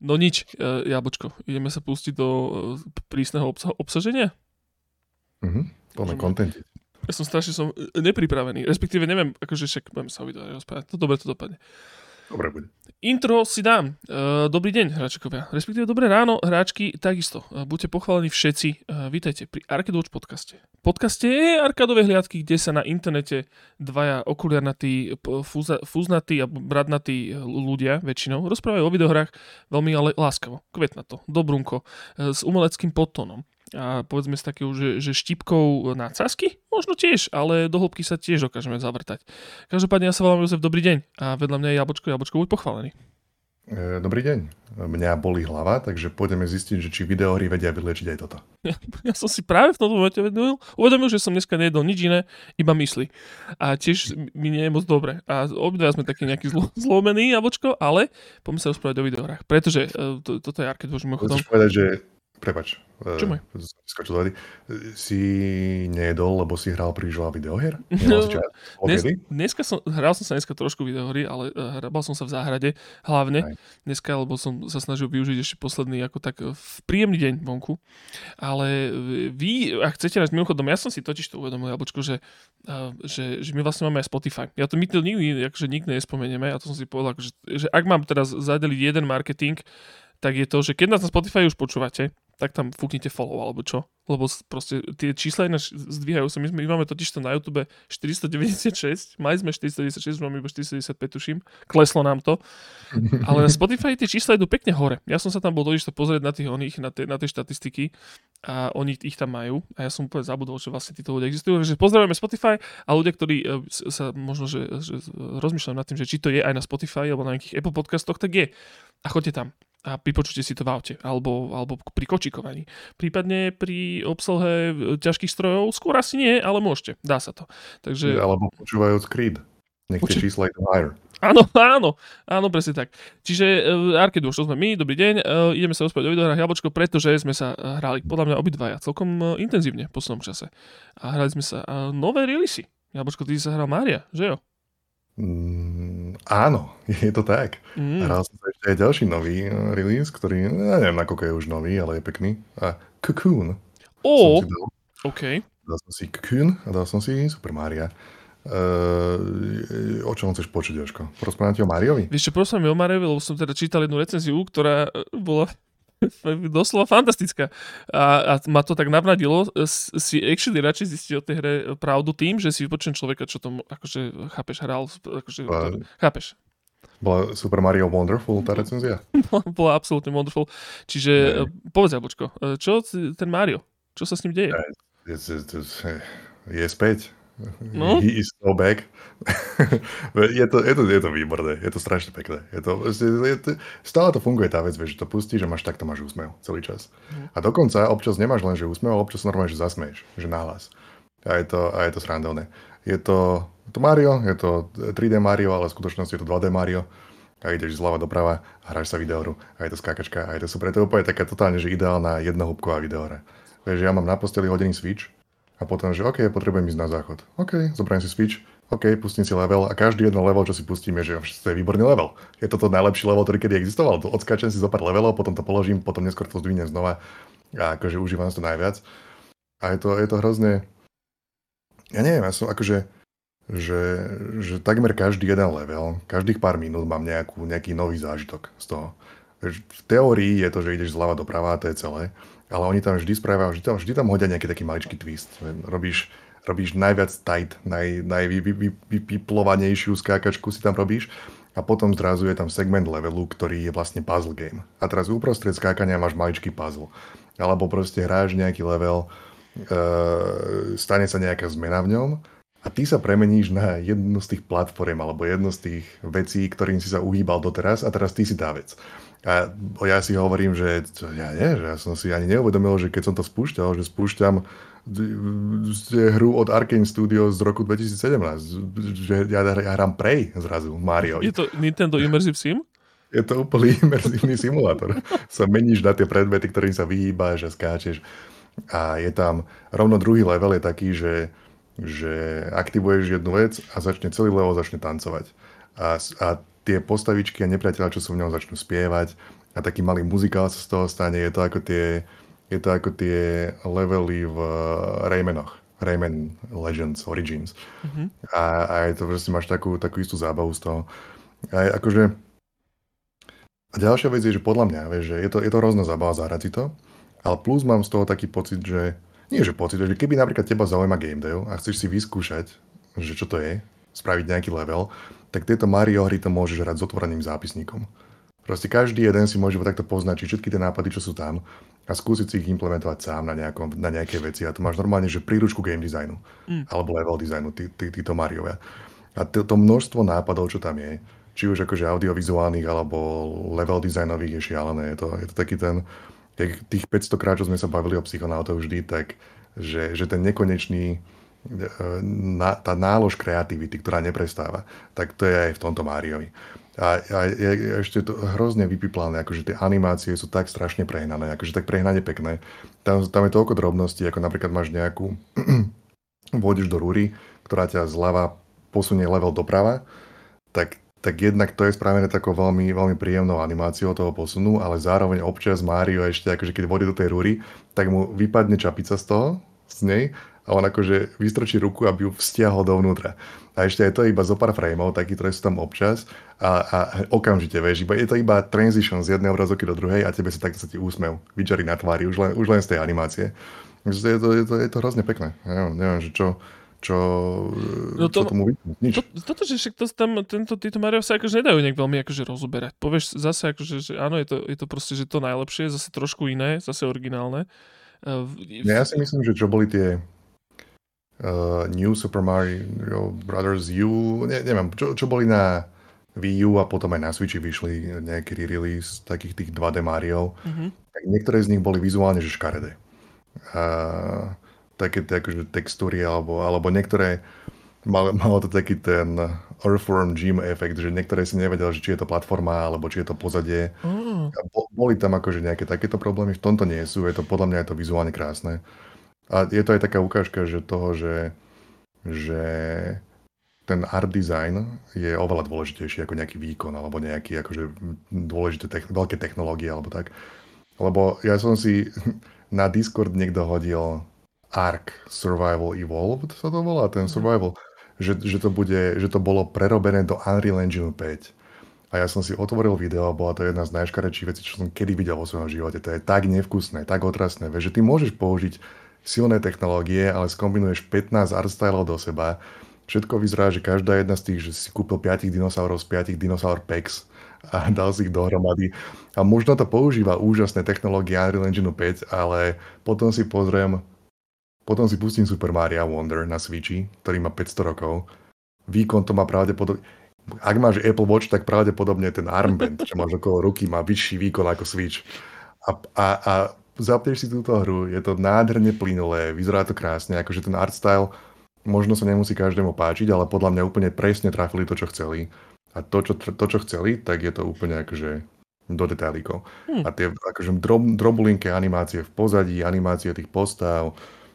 No nič, Jablčko, ideme sa pustiť do prísneho obsaženia? Poďme kontenty. Ja som strašne nepripravený, respektíve neviem, akože však budeme sa o videu rozprávať. To dobre to dopadne. Dobre bude. Intro si dám. Dobrý deň, hráčkovia. Respektíve dobré ráno, hráčky, takisto. Buďte pochválení všetci. Vítajte pri Arcade Watch podcaste. Podcaste je arkádové hliadky, kde sa na internete dvaja okuliarnatí, fúznatí a bradnatí ľudia väčšinou rozprávajú o videohrách veľmi ale láskavo, kvetnato, dobrunko, s umeleckým podtónom. A povedzme si takého, že štipkou na cásky? Možno tiež, ale do hĺbky sa tiež dokážeme zavrtať. Každopádne ja sa volám Jozef, dobrý deň. A vedľa mňa je Jablčko, buď pochválený. Dobrý deň. Mňa bolí hlava, takže pôjdeme zistiť, že či videohry vedia vyliečiť aj toto. Ja som si práve v tomto momente uvedomil, že som dneska nejedol nič iné, iba mysli. A tiež mi nie je moc dobre. A obidva sme takí nejaký zlomení, Jablčko, ale poďme sa rozprávať o videohrách. Pretože toto je Arcade Watch mimochodom. Chceš povedať, že prepáč. Čo môj? Si nejedol, lebo si hral príliš veľa videohier? Dneska hral som sa trošku videohry, ale hral som sa v záhrade hlavne. Dneska, lebo som sa snažil využiť ešte posledný ako tak príjemný deň vonku. Ale vy, ak chcete nájsť mimochodom, ja som si totiž to uvedomil, Jablčko, že my vlastne máme aj Spotify. My to nikdy nespomenieme, a to som si povedal, že ak mám teraz zadeliť jeden marketing, tak je to, že keď nás na Spotify už počúvate, tak tam fúknite follow, alebo čo. Lebo proste tie čísla ináč zdvíhajú sa. My máme totiž to na YouTube 496, mali sme 496, máme iba 495, tuším. Kleslo nám to. Ale na Spotify tie čísla idú pekne hore. Ja som sa tam bol totiž to pozrieť na tie štatistiky a oni ich tam majú. A ja som úplne zabudol, že vlastne títo ľudia existujú. Takže pozdravujeme Spotify a ľudia, ktorí sa možno že rozmýšľajú nad tým, že či to je aj na Spotify alebo na nejakých Apple podcastoch, tak je. A choďte tam. A vypočujte si to v aute, alebo pri kočikovaní. Prípadne pri obsluhe ťažkých strojov, skôr asi nie, ale môžete, dá sa to. Takže... Alebo počúvajúc Creed. Nech tie čísla idú higher. Áno, presne tak. Čiže Arcade Watch, to sme my, dobrý deň. Ideme sa rozprávať o videohrách, Jablčko, pretože sme sa hrali, podľa mňa obidvaja, celkom intenzívne v poslednom čase. A hrali sme sa nové releasy. Jablčko, ty si sa hral Mária, že jo? Áno, je to tak. Hral som sa ešte aj ďalší nový release, ktorý, neviem, nakoľko je už nový, ale je pekný. A Cocoon. OK. Dal som si Cocoon a dal som si Super Maria. O čom chceš počuť, Jožko? Porozprávám ti o Mariovi? Vieš čo, porozprávame o Mariovi, lebo som teda čítal jednu recenziu, ktorá bola doslova fantastická. A ma to tak navnadilo si actually radšej zistiť o tej hre pravdu tým, že si vypočujem človeka, čo tomu akože chápeš, hral, akože chápeš. Bola Super Mario Wonderful tá recenzia? Bola absolútne wonderful. Čiže povedz, Jablčko, čo ten Mario? Čo sa s ním deje? Je späť. No? He is so back. je to výborné, je to strašne pekné. Stále to funguje tá vec, vieš, že to pustíš, že máš takto máš úsmev celý čas. A dokonca občas nemáš len, že úsmev, ale občas normálne, že zasmeješ, že nahlas. A je to srandovné. Je to Mario, je to 3D Mario, ale v skutočnosti je to 2D Mario. A ideš zľava doprava a hráš sa videohru. A je to skákačka a je to super. To je úplne taká totálne, že ideálna jednohúbková videohra. Vieš, ja mám na posteli hodený Switch. A potom, že OK, potrebujem ísť na záchod. OK, zoberiem si Switch, OK, pustím si level a každý jeden level, čo si pustím, je, že to je výborný level. Je toto najlepší level, ktorý kedy existoval. Odskáčem si zo pár levelov, potom to položím, potom neskôr to zdvihnem znova a akože užívam si to najviac. A je to hrozne... Ja neviem, ja som akože, že takmer každý jeden level, každých pár minút mám nejaký nový zážitok z toho. V teórii je to, že ideš zľava doprava, to je celé. Ale oni tam vždy správajú, vždy tam hodia nejaký taký maličký twist. Robíš najviac tight, najvyplovanejšiu skákačku si tam robíš a potom zrazu je tam segment levelu, ktorý je vlastne puzzle game. A teraz uprostred skákania máš maličký puzzle. Alebo proste hráš nejaký level, stane sa nejaká zmena v ňom a ty sa premeníš na jednu z tých platform alebo jednu z tých vecí, ktorým si sa uhýbal doteraz a teraz ty si tá vec. A ja si hovorím, že ja som si ani neuvedomil, že keď som to spúšťal, že spúšťam hru od Arkane Studios z roku 2017, že ja hrám Prey zrazu, Mario. Je to Nintendo Immersive Sim? Je to úplný imerzívny simulátor. Sa meníš na tie predmety, ktorým sa vyhýbáš a skáčeš. A je tam, rovno druhý level je taký, že aktivuješ jednu vec a celý level začne tancovať. A tie postavičky a nepriateľa, čo sú v ňom, začnú spievať a taký malý muzikál sa z toho stane. Je to ako tie levely v Raymanoch. Rayman Legends, Origins. A je to proste, máš takú istú zábavu z toho. A akože... A ďalšia vec je, že podľa mňa, vieš, že je to hrozná zábava zahrať si to, ale plus mám z toho taký pocit, že... Nie, že pocit, že keby napríklad teba zaujíma game dev a chceš si vyskúšať, že čo to je, spraviť nejaký level, tak tieto Mario hry to môžeš hrať s otvoreným zápisníkom. Proste každý jeden si môže takto poznačiť všetky tie nápady, čo sú tam a skúsiť si ich implementovať sám na nejaké veci. A to máš normálne, že príručku game designu alebo level designu, títo Mariovia. A to množstvo nápadov, čo tam je, či už akože audiovizuálnych alebo level designových je šialené. Je to taký ten, tých 500 krát, čo sme sa bavili o Psychonautoch vždy, tak že ten nekonečný tá nálož kreativity, ktorá neprestáva, tak to je aj v tomto Mariovi. A je ešte to hrozne vypiplané, akože tie animácie sú tak strašne prehnané, akože tak prehnane pekné. Tam je toľko drobností, ako napríklad máš nejakú, vôjdeš do rúry, ktorá ťa zľava posunie level doprava, tak jednak to je spravené takou veľmi, veľmi príjemnou animáciou toho posunu, ale zároveň občas Mario ešte, akože keď vôjde do tej rúry, tak mu vypadne čapica z nej, a on akože vystrčí ruku, aby ju vstiahol dovnútra. A ešte je to iba zo pár frameov, taký, ktoré sú tam občas a okamžite, vieš, je to iba transition z jednej obrazovky do druhej a tebe sa ti úsmev vyčarí na tvári, už len z tej animácie. Takže je to hrozne pekné. Ja neviem, že čo tomu vidím. Nič. Toto, že však títo Mario sa akože nedajú nejak veľmi akože rozoberať. Povieš zase akože, že áno, je to proste, že to najlepšie, zase trošku iné, zase originálne. Ja si myslím, že čo boli tie New Super Mario Brothers U, neviem, čo boli na Wii U a potom aj na Switchi vyšli nejaký re-release takých tých 2D Mario. Tak niektoré z nich boli vizuálne že škaredé. Také akože textúry alebo niektoré malo to taký ten Earthworm Jim efekt, že niektoré si nevedel, že či je to platforma alebo či je to pozadie. Boli tam akože nejaké takéto problémy, v tomto nie sú, podľa mňa je to vizuálne krásne. A je to aj taká ukážka, že ten art design je oveľa dôležitejší ako nejaký výkon alebo nejaký akože dôležité veľké technológie alebo tak. Lebo ja som si na Discord niekto hodil Ark Survival Evolved, sa to volá, ten Survival, že to bolo prerobené do Unreal Engine 5. A ja som si otvoril video a bola to jedna z najškarečších vecí, čo som kedy videl vo svojom živote. To je tak nevkusné, tak otrasné, že ty môžeš použiť silné technológie, ale skombinuješ 15 artstylov do seba. Všetko vyzerá, že každá jedna z tých, že si kúpil 5 dinosaurov z 5 dinosaur packs a dal si ich dohromady. A možno to používa úžasné technológie Unreal Engine 5, ale potom si pustím Super Mario Wonder na Switchi, ktorý má 500 rokov. Výkon to má pravdepodobne... Ak máš Apple Watch, tak pravdepodobne ten armband, čo máš okolo ruky, má vyšší výkon ako Switch. A zapneš si túto hru, je to nádherne plynulé, vyzerá to krásne, akože ten art style možno sa nemusí každému páčiť, ale podľa mňa úplne presne trafili to, čo chceli. A to, čo chceli, tak je to úplne akože do detailíkov. A tie akože drobulinké animácie v pozadí, animácie tých postav,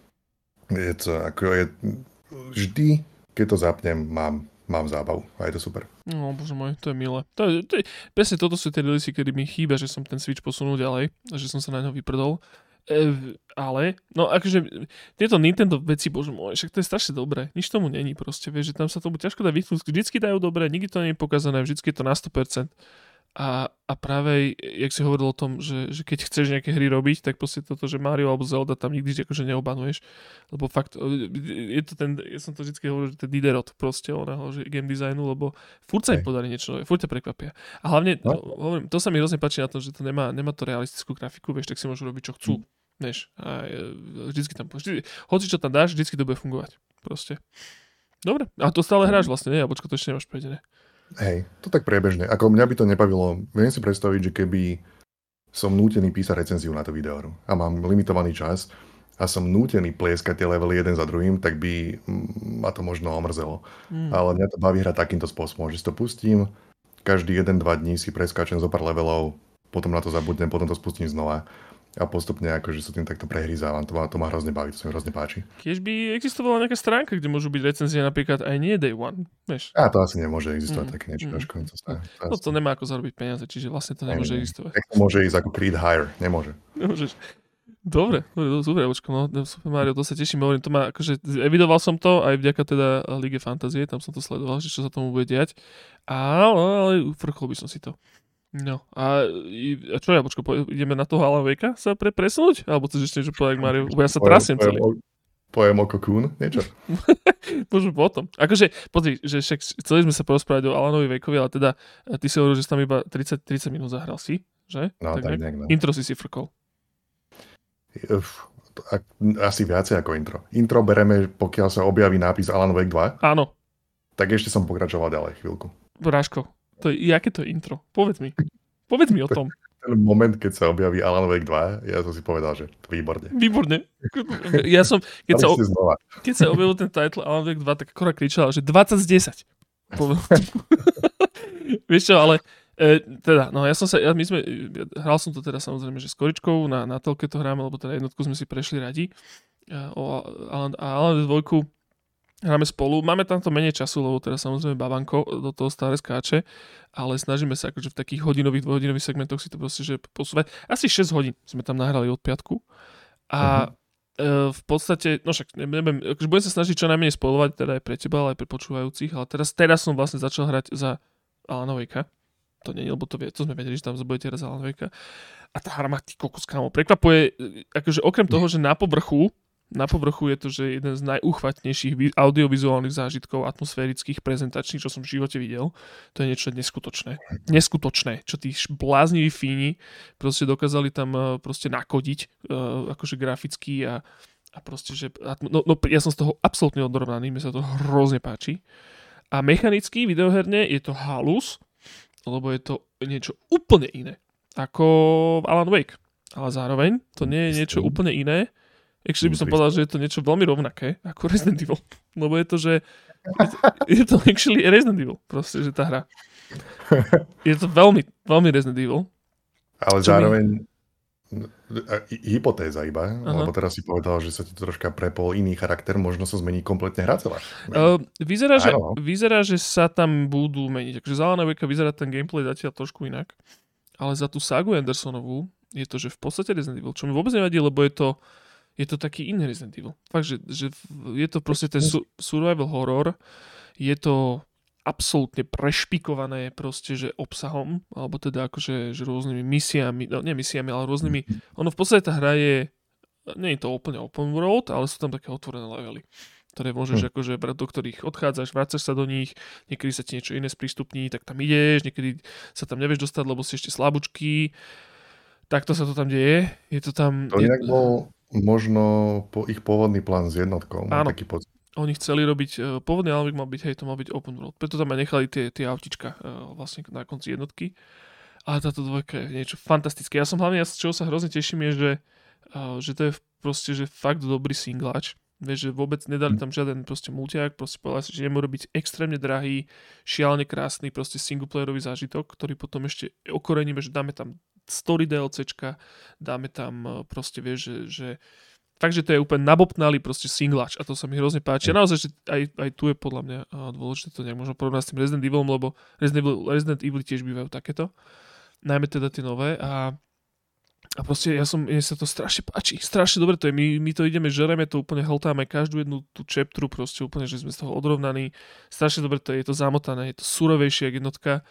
vždy, keď to zapnem, mám zábavu a je to super. No, bože môj, to je milé. Presne toto sú tie releasy, kedy mi chýba, že som ten Switch posunul ďalej a že som sa na ňo vyprdol. Ale, no akože tieto Nintendo veci, bože môj, však to je strašne dobré. Nič tomu není proste, vieš, že tam sa tomu ťažko dá vytknúť. Vždycky dajú dobré, nikdy to nie je pokazané, vždycky je to na 100%. A práve, jak si hovoril o tom, že keď chceš nejaké hry robiť, tak proste toto, že Mario alebo Zelda tam nikdy akože neobanuješ. Lebo fakt, je to ja som to vždycky hovoril, že ten Diderot proste oného, že game designu, lebo furt sa im podarí niečo nové, furt ťa prekvapia. A hlavne, hovorím, to sa mi hrozne páči na tom, že to nemá to realistickú grafiku, vieš, tak si môžu robiť, čo chcú. Vieš, a vždycky tam, hoci čo tam dáš, vždycky to bude fungovať. Proste. Dobre, a to stále hráš vlastne, nie? A počko, to ešte nemáš prejdené. Hej, to tak priebežne. Ako mňa by to nebavilo, viem si predstaviť, že keby som nútený písať recenziu na tú videohru a mám limitovaný čas a som nútený plieskať tie levely jeden za druhým, tak by ma to možno omrzelo. Ale mňa to baví hrať takýmto spôsobom, že si to pustím, každý 1-2 dní si preskáčem zo pár levelov, potom na to zabudnem, potom to spustím znova. a postupne akože sa tým takto prehryzávam. To ma hrozne baví, to sa mi hrozne páči. Keď by existovala nejaká stránka, kde môžu byť recenzie napríklad aj nie Day One, vieš. A to asi nemôže existovať také niečo. No to nemá ako zarobiť peniaze, čiže vlastne to nemôže existovať. Tak to môže ísť ako Creed Hire, nemôže. Nemôžeš. Dobre, super, no, Super Mario, to sa teším, hovorím, to má, akože evidoval som to aj vďaka teda Lige Fantazie, tam som to sledoval, že čo sa tomu bude diať, ale frchol by som si to. No, a čo ja, ideme na toho Alan Wakea sa presunúť? Alebo chceš ešte niečo povedať, Mario? Ja sa trasiem celý. Pojem o Cocoon, niečo? Môžeme potom. Akože, pozri, že však chceli sme sa porozprávať o Alanovi Wakeovi, ale teda ty si hovoril, že si tam iba 30 minút zahral si, že? No, tak nejak, no. Intro si frkol. Asi viacej ako intro. Intro bereme, pokiaľ sa objaví nápis Alan Wake 2. Áno. Tak ešte som pokračoval ďalej chvíľku. Bráško, aké to je intro? Povedz mi o tom. Ten moment, keď sa objaví Alan Wake 2, ja som si povedal, že výborne. Výborne. Ja som, keď sa objavil ten title Alan Wake 2, tak akorát kričala, že 20 z 10. Vieš čo, ale teda, no hral som to teda samozrejme, že s Koričkou, na telke to hráme, lebo teda jednotku sme si prešli radi. Alan 2 hráme spolu. Máme tam to menej času, lebo teda samozrejme babanko do toho stále skáče, ale snažíme sa akože v takých hodinových, dvojhodinových segmentoch si to proste že posúvať. Asi 6 hodín sme tam nahrali od piatku. A v podstate, no však neviem, akože budem sa snažiť čo najmenej spoilovať, teda aj pre teba, ale aj pre počúvajúcich, ale teraz som vlastne začal hrať za Alana Wakea. To nie, lebo to sme vedeli, že tam budete raz Alan Wakea. A tá hra ma ty kokos, kámo, prekvapuje, akože okrem toho, že na povrchu je to, že jeden z najúchvatnejších audiovizuálnych zážitkov atmosférických, prezentačných, čo som v živote videl. To je niečo neskutočné. Neskutočné, čo tí blázniví Fíni proste dokázali tam proste nakodiť akože graficky a proste, že no, ja som z toho absolútne odrovnaný, mi sa to hrozne páči. A mechanicky, videoherne je to halus, lebo je to niečo úplne iné ako Alan Wake. Ale zároveň to nie je niečo úplne iné. Actually by som povedal, že je to niečo veľmi rovnaké ako Resident Evil. Lebo je to, že je to actually Resident Evil. Proste, že tá hra. Je to veľmi, veľmi Resident Evil. Ale zároveň hypotéza iba, lebo teraz si povedal, že sa ti to troška prepol iný charakter, možno sa zmení kompletne hra celá. Vyzerá, že sa tam budú meniť. Takže za Alan Wakea vyzerá ten gameplay zatiaľ trošku inak. Ale za tú ságu Andersonovú je to, že v podstate Resident Evil, čo mi vôbec nevadí, lebo je to taký iný Resident Evil. Fakt, že je to proste ten survival horror, je to absolútne prešpikované proste, že obsahom, alebo teda akože že rôznymi misiami, no nie misiami, ale rôznymi, ono v podstate tá hra nie je to úplne open world, ale sú tam také otvorené levely, ktoré môžeš akože brať, do ktorých odchádzaš, vracaš sa do nich, niekedy sa ti niečo iné sprístupní, tak tam ideš, niekedy sa tam nevieš dostať, lebo si ešte slabúčky. Takto sa to tam deje. Je to tam... To inak bol možno ich pôvodný plán s jednotkou. Áno. Taký pocit. Oni chceli robiť, pôvodný Alan Wake mal byť, to mal byť open world. Preto tam aj nechali tie autička vlastne na konci jednotky. Ale táto dvojka je niečo fantastické. Ja z čoho sa hrozne teším je, že to je proste, že fakt dobrý singláč. Vieš, že vôbec nedali tam žiaden proste multiak, proste povedali si, že nemôže byť extrémne drahý, šialene krásny proste singleplayerový zážitok, ktorý potom ešte okoreníme, že dáme tam story DLCčka, dáme tam proste, vieš, že takže to je úplne nabobtnalý proste singlač a to sa mi hrozne páči. A naozaj, že aj tu je podľa mňa dôležité to nejak možno porovnať s tým Resident Evilom, lebo Resident Evil tiež bývajú takéto. Najmä teda tie nové a proste mne sa to strašne páči. Strašne dobre to je. My to ideme, žereme to úplne, hltáme každú jednu tú chapteru proste úplne, že sme z toho odrovnaní. Strašne dobre to je to zamotané, je to surovejšie jak jednotka.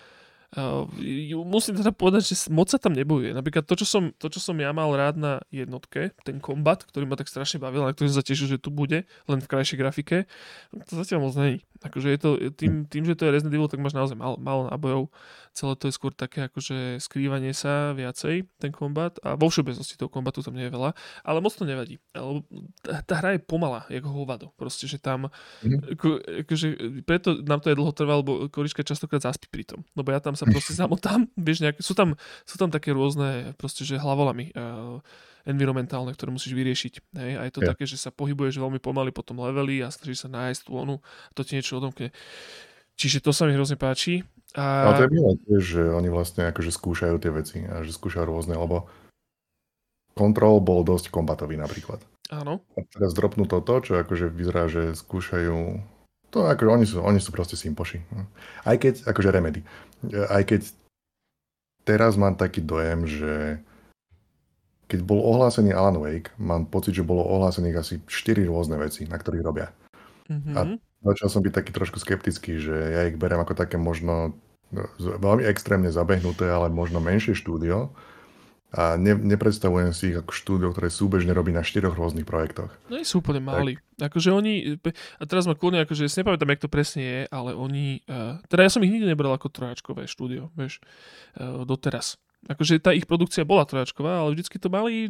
Musím teda povedať, že moc sa tam nebojuje. Napríklad to, čo som ja mal rád na jednotke, ten kombat, ktorý ma tak strašne bavil, na ktorý som sa tešil, že tu bude, len v krajšej grafike, to zatiaľ moc není. Akože je to, tým, že to je Resident Evil, tak máš naozaj málo nábojov. Celé to je skôr také akože skrývanie sa viacej, ten kombat. A vo všeobecnosti toho kombatu tam nie je veľa, ale moc to nevadí. Tá hra je pomalá, ako hovado. Proste, že tam akože, preto nám to je dlho trvalo, lebo Korička častokrát zaspí pri tom. Lebo ja tam sa proste zamotám, vieš, sú tam také rôzne proste, že hlavolami environmentálne, ktoré musíš vyriešiť. Hej? A je to také, že sa pohybuješ veľmi pomaly po tom leveli a snažíš sa nájsť tú onu a to ti niečo odomkne. Čiže to sa mi hrozne páči. Ale to je milé tiež, že oni vlastne akože skúšajú tie veci a že skúšajú rôzne, lebo Control bol dosť kombatový napríklad. Áno. A teraz dropnú toto, čo akože vyzerá, že skúšajú... To ako oni sú proste simpoši. Aj keď, akože Remedy. Aj keď teraz mám taký dojem, že keď bol ohlásený Alan Wake, mám pocit, že bolo ohlásených asi 4 rôzne veci, na ktorých robia. A začal som byť taký trošku skeptický, že ja ich beriem ako také možno veľmi extrémne zabehnuté, ale možno menšie štúdio. A nepredstavujem si ich ako štúdio, ktoré súbežne robí na 4 rôznych projektoch. No sú úplne máli. Akože oni, a teraz ma kľudne, akože si nepamätám, jak to presne je, ale oni, teda ja som ich nikdy nebral ako trojačkové štúdio, vieš, doteraz. Akože tá ich produkcia bola trojačková, ale vždycky to mali,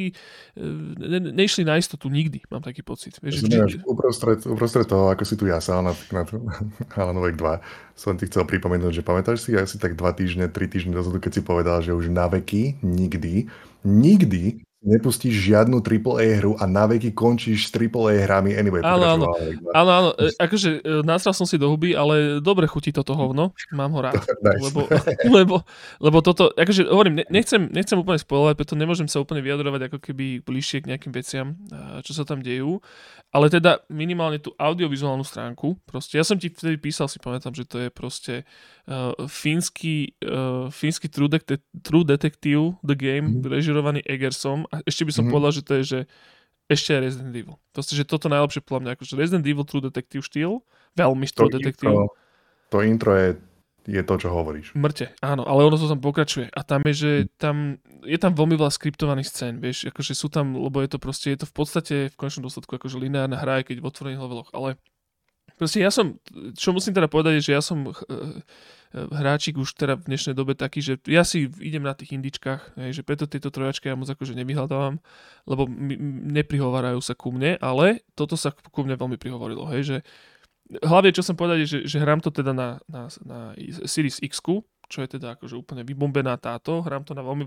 nešli na istotu nikdy, mám taký pocit. Vieš, uprostred toho, ako si tu jasal na Alan Wake 2, som ti chcel pripomenúť, že pamätáš si asi tak 2 týždne, 3 týždne dozadu, keď si povedal, že už na veky nikdy nepustíš žiadnu AAA hru a na veky končíš s AAA hrami anyway. Áno. Akože nasral som si do huby, ale dobre chutí toto hovno. Mám ho rád. Nice. Lebo toto, akože hovorím, nechcem úplne spoilovať, preto nemôžem sa úplne vyjadrovať ako keby bližšie k nejakým veciam, čo sa tam dejú. Ale teda minimálne tú audiovizuálnu stránku. Proste, ja som ti vtedy písal, si pamätám, že to je proste fínsky True Detective The Game, režirovaný Egersom. A ešte by som povedal, že to je, že ešte aj Resident Evil. Proste, že toto najlepšie podľa mňa, akože Resident Evil True Detective štýl, veľmi True Detective. To intro je to, čo hovoríš. Mŕte, áno, ale ono to tam pokračuje. A tam je, že je tam veľmi veľa skriptovaných scén, vieš, akože sú tam, lebo je to v podstate v konečnom dôsledku akože lineárna hra, aj keď v otvorených leveloch, ale proste čo musím teda povedať, je, že ja som hráčik už teda v dnešnej dobe taký, že ja si idem na tých indičkách, že preto tieto trojačky ja moc akože nevyhľadávam, lebo neprihovárajú sa ku mne, ale toto sa ku mne veľmi prihovorilo, hej, že hlavne, čo som povedať, je, že hrám to teda na Series X-ku, čo je teda akože úplne vybombená táto, hrám to na veľmi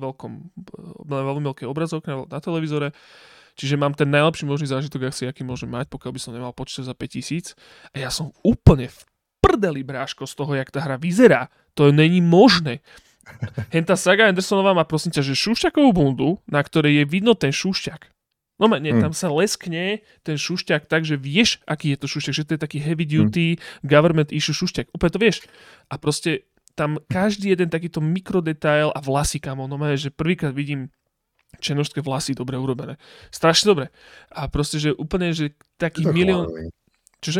veľkej obrazovke na televízore, čiže mám ten najlepší možný zážitok, aký môžem mať, pokiaľ by som nemal počítač za 5000 a ja som úplne v prdeli, bráško, z toho, jak tá hra vyzerá. To není možné. Hentá Saga Andersonová má, prosím ťa, že šušťakovú bundu, na ktorej je vidno ten šušťak. No nie, tam sa leskne ten šušťak tak, že vieš, aký je to šušťak, že to je taký heavy duty government issue šušťak. Úplne to vieš. A proste tam každý jeden takýto mikrodetail a vlasy, kamo, no že prvýkrát vidím černošské vlasy dobre urobené. Strašne dobre. A proste, že úplne, že taký milión... Čože?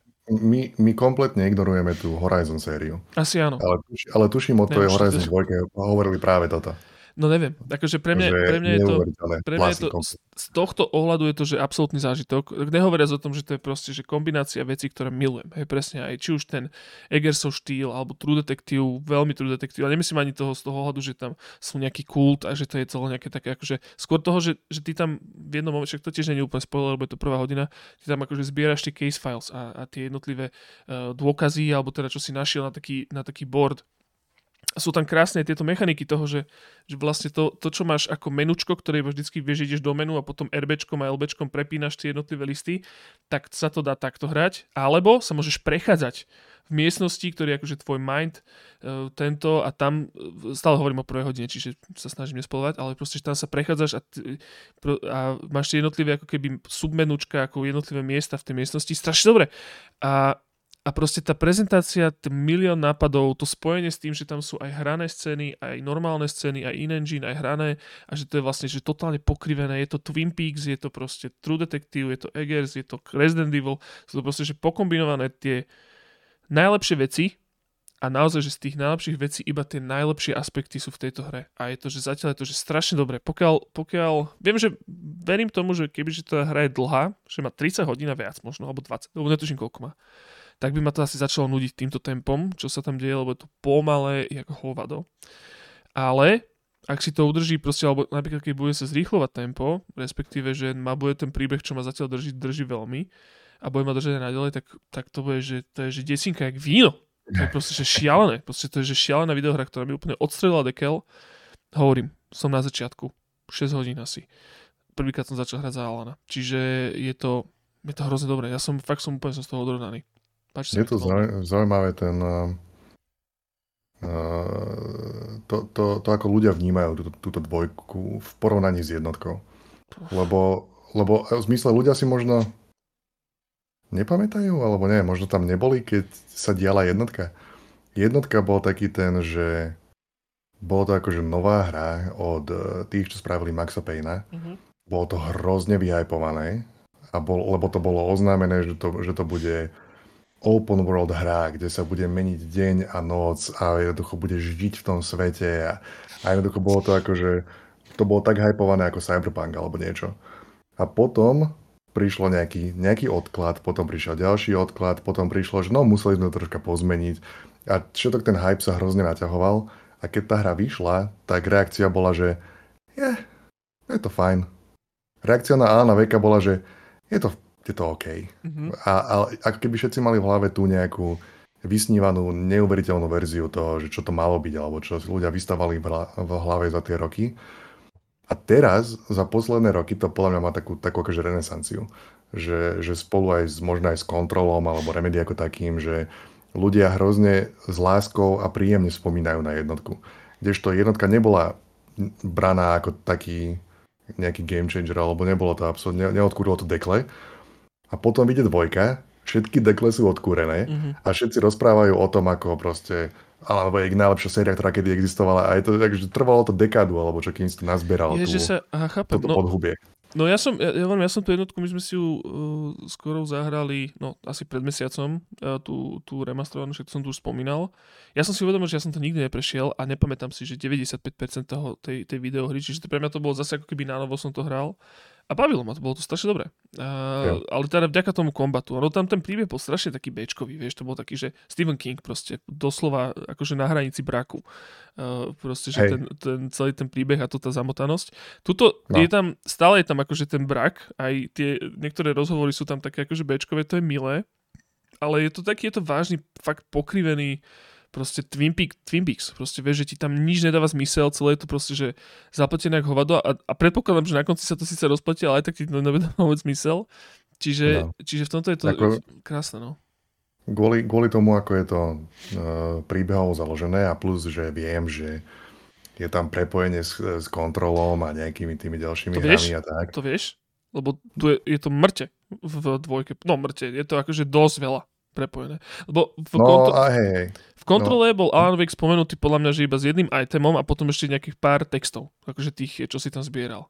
My kompletne ignorujeme tú Horizon sériu. Asi áno. Ale tuším, od tej Horizon 2 hovorili práve toto. No neviem, akože pre mňa je to z tohto ohľadu je to, že absolútny zážitok. Nehovoriac o tom, že to je proste, že kombinácia vecí, ktoré milujem. Hej, presne aj, či už ten Egersov štýl, alebo True Detective, veľmi True Detective. A nemyslím ani z toho ohľadu, že tam sú nejaký kult a že to je celé nejaké také, akože skôr toho, že ty tam v jednom momente, však to tiež nie je úplne spoiler, lebo je to prvá hodina, ty tam akože zbieraš tie case files a tie jednotlivé dôkazy, alebo teda čo si našiel na taký board. Sú tam krásne tieto mechaniky toho, že vlastne to, čo máš ako menučko, ktoré vždycky vieš, ideš do menu a potom RBčkom a LBčkom prepínaš tie jednotlivé listy, tak sa to dá takto hrať. Alebo sa môžeš prechádzať v miestnosti, ktorý je akože tvoj mind, tento a tam, stále hovorím o prvej hodine, čiže sa snažím nespolovať, ale proste tam sa prechádzaš a máš tie jednotlivé ako keby submenučka, ako jednotlivé miesta v tej miestnosti. Strašne dobre. A proste tá prezentácia, ten milión nápadov, to spojenie s tým, že tam sú aj hrané scény, aj normálne scény, aj in-engine, aj hrané a že to je vlastne že totálne pokrivené. Je to Twin Peaks, je to proste True Detective, je to Eggers, je to Resident Evil. Sú to proste že pokombinované tie najlepšie veci a naozaj, že z tých najlepších vecí iba tie najlepšie aspekty sú v tejto hre. A je to, že zatiaľ je to, že strašne dobré. Pokiaľ viem, že verím tomu, že kebyže tá hra je dlhá, že má 30 hodín a viac možno, alebo 20, lebo netuším koľko má, tak by ma to asi začalo nudiť týmto tempom, čo sa tam deje, lebo je to pomalé, jak hovado. Ale ak si to udrží proste, alebo napríklad keď bude sa zrýchlovať tempo, respektíve, že bude ten príbeh, čo ma zatiaľ drží veľmi a bude ma držať aj naďalej, tak to bude, že to je že desinka jak víno. To je proste že šialené. Proste to je že šialená videohra, ktorá mi úplne odstrelila dekel. Hovorím, som na začiatku. 6 hodín asi. Prvýkrát som začal hrať za Alana. Čiže je to hrozne dobré. Ja som úplne z toho odrovnaný. Je to zaujímavé to ako ľudia vnímajú túto dvojku v porovnaní s jednotkou. Lebo v zmysle ľudia si možno nepamätajú, alebo nie, možno tam neboli, keď sa diala jednotka. Jednotka bol taký ten, že bolo to akože nová hra od tých, čo spravili Maxa Payna. Bolo to hrozne vyhypované, lebo to bolo oznámené, že to bude open world hra, kde sa bude meniť deň a noc a jednoducho budeš žiť v tom svete a jednoducho bolo to akože, to bolo tak hypované ako Cyberpunk alebo niečo. A potom prišlo nejaký odklad, potom prišiel ďalší odklad, potom prišlo, že no museli sme to troška pozmeniť a všetok ten hype sa hrozne naťahoval a keď tá hra vyšla, tak reakcia bola, že je to fajn. Reakcia na Alana Wakea bola, že je to OK. A ako keby všetci mali v hlave tú nejakú vysnívanú, neuveriteľnú verziu toho, že čo to malo byť, alebo čo ľudia vystavali v hlave za tie roky. A teraz, za posledné roky, to podľa mňa má takú akože renesanciu. Že spolu možno aj s kontrolom, alebo Remedy ako takým, že ľudia hrozne s láskou a príjemne spomínajú na jednotku. Kdežto jednotka nebola braná ako taký nejaký game changer, alebo nebolo to absolútne, neodkúrilo to dekle. A potom ide dvojka, všetky dekle sú odkúrené a všetci rozprávajú o tom, ako proste Alan Wake najlepšia séria, ktorá kedy existovala a je to tak, že trvalo to dekádu, alebo čo kým si to nazbieralo toto podhubie. No ja som tú jednotku, my sme si ju skoro zahrali, no asi pred mesiacom, tú remasterovanú, však to som tu už spomínal. Ja som si uvedomil, že ja som to nikdy neprešiel a nepamätám si, že 95% tej videohry, čiže pre mňa to bolo zase ako keby nánovo som to hral. A bavilo ma to, bolo to strašne dobré. Ale teda vďaka tomu kombatu. No tam ten príbeh bol strašne taký béčkový, vieš, to bol taký, že Stephen King proste, doslova akože na hranici braku. Proste, že ten celý ten príbeh a tá zamotanosť. Tuto stále je tam akože ten brak, aj tie niektoré rozhovory sú tam také akože béčkové, to je milé, ale je to vážny, fakt pokrivený proste Twin Peaks. Proste vieš, že ti tam nič nedáva zmysel, celé je to proste, že zapletené ako hovado a predpokladám, že na konci sa to síce rozpletie, ale aj tak ti to nedáva vôbec zmysel. Čiže v tomto je to krásne, no. Kvôli tomu, ako je to príbehovo založené a plus, že viem, že je tam prepojenie s kontrolom a nejakými tými ďalšími hrami a tak. To vieš? Lebo tu je to mŕte v dvojke. No mŕte, je to akože dosť veľa prepojené. Lebo v kontrole bol Alan Wake spomenutý podľa mňa, že iba s jedným itemom a potom ešte nejakých pár textov. Akože tých, čo si tam zbieral.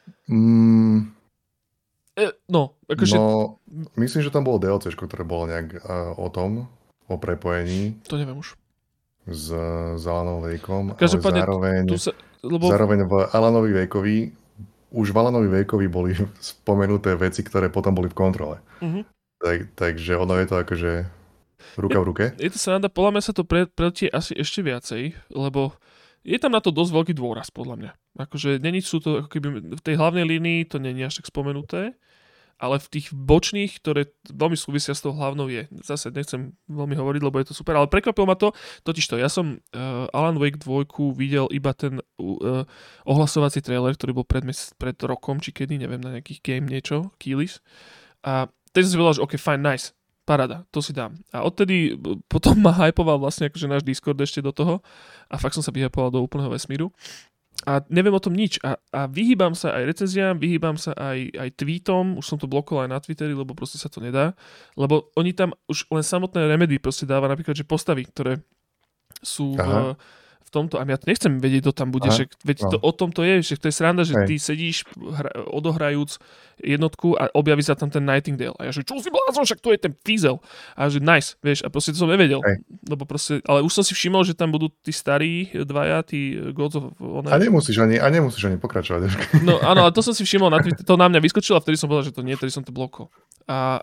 Myslím, že tam bolo DLCčko, ktoré bolo nejak o prepojení. To neviem už. S Alanom Wakeom, ale zároveň v Alanovi Wakeovi už v Alanovi Wakeovi boli spomenuté veci, ktoré potom boli v kontrole. Takže ono je to akože ruka v ruke. Je to sranda, podľa mňa sa to pretie asi ešte viacej, lebo je tam na to dosť veľký dôraz, podľa mňa. Akože sú to, ako keby v tej hlavnej línii to nie je až tak spomenuté, ale v tých bočných, ktoré veľmi súvisia s tou hlavnou je. Zase nechcem veľmi hovoriť, lebo je to super, ale prekvapilo ma to, totižto ja som Alan Wake 2 videl iba ten ohlasovací trailer, ktorý bol pred rokom, či kedy, neviem, na nejakých game niečo, Keyless. A teď som si povedal, že OK, fine, nice, paráda, to si dám. A odtedy potom ma hypoval vlastne akože náš Discord ešte do toho a fakt som sa vyhypoval do úplného vesmíru. A neviem o tom nič. A vyhýbam sa aj recenziám, vyhýbam sa aj tweetom, už som to blokoval aj na Twitteri, lebo proste sa to nedá. Lebo oni tam už len samotné Remedy proste dáva napríklad, že postavy, ktoré sú v tomto, a ja to nechcem vedieť, kto tam bude, že to o tom to je, že to je sranda, že ty sedíš odohrajúc jednotku a objaví sa tam ten Nightingale. A ja že, čo si blázon, však tu je ten Fizel. A že nice, vieš, a proste to som nevedel. Lebo proste, ale už som si všimol, že tam budú tí starí dvaja, tí Gods of Honor. A nemusíš ani pokračovať. No áno, ale to som si všimol, to na mňa vyskočilo a vtedy som povedal, že to nie, vtedy som to blokol. A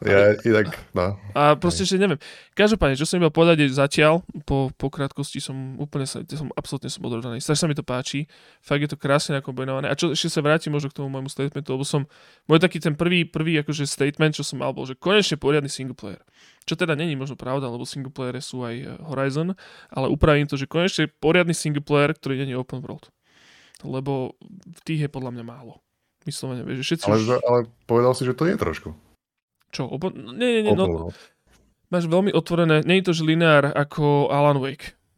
proste, že neviem. Každopádne, čo som iba povedať, je zatiaľ, po krátkosti som absolútne odrovnaný. Strašne sa mi to páči. Fakt je to krásne nakombinované. A čo ešte sa vrátim možno k tomu môjmu statementu, lebo môj taký ten prvý akože statement, čo som mal, bol, že konečne poriadny single player. Čo teda není možno pravda, lebo single playere sú aj Horizon, ale upravím to, že konečne poriadny single player, ktorý není open world. Lebo v tých je podľa mňa málo. Vyslovene, vieš, že všetci ale povedal si, že to je trošku. Čo? Nie. No, máš veľmi otvorené, nie je to, že lineár ako Alan Wake.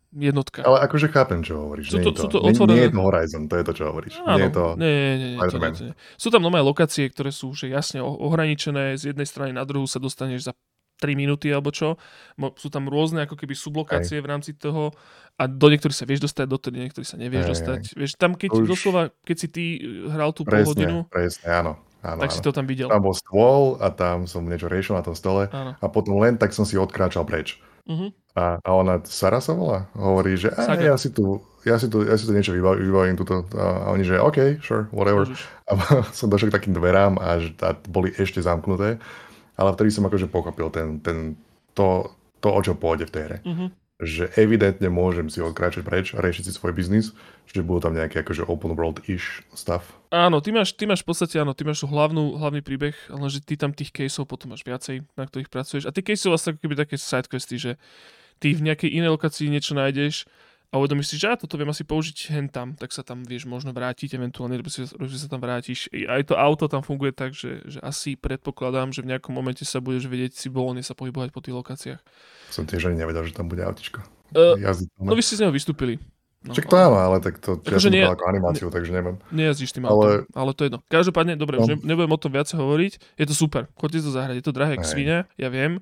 jednotka. Ale akože chápem, čo hovoríš. Sú to nie otvorené... je to Horizon, to je to, čo hovoríš. Áno, Nie je to nie, Spider-Man. nie. Sú tam nové lokácie, ktoré sú že jasne ohraničené, z jednej strany na druhú sa dostaneš za 3 minúty alebo čo. Sú tam rôzne ako keby sublokácie v rámci toho a do niektorých sa vieš dostať, do niektorých sa nevieš dostať. Vieš, tam keď si ty hral tú pol hodinu, presne, áno, tak si to tam videl. Tam bol stôl a tam som niečo riešil na tom stole áno. A potom len tak som si odkráčal preč. A ona, Sara sa volá, hovorí, že ja si tu niečo vybavím tuto. A oni, že OK, sure, whatever. A som došiel k takým dverám a boli ešte zamknuté. Ale vtedy som akože pochopil to, o čo pôjde v tej hre. Že evidentne môžem si odkráčať preč a riešiť si svoj biznis, že budú tam nejaké akože open world-ish stuff. Áno, ty máš v podstate, ty máš hlavný príbeh, ale že ty tam tých caseov potom máš viacej, na ktorých pracuješ. A tie casey sú vlastne ako keby také sidequesty, že ty v nejakej inej lokácii niečo nájdeš a uvedomíš si, že toto viem asi použiť hen tam, tak sa tam vieš možno vrátiť, eventuálne, že sa tam vrátiš. Aj to auto tam funguje tak, že asi predpokladám, že v nejakom momente sa budeš vedieť si voľne sa pohybovať po tých lokáciách. Som tiež ani nevedel, že tam bude autičko. No vy ste z neho vystúpili. No, však to áno, ale tak to ja som nie, ako animáciu, takže neviem. Nejazdíš tým autom, ale to je jedno. Každopádne, dobre, už nebudem o tom viacej hovoriť. Je to super, choďte to zahrať, je to drahé jak svinia, ja viem.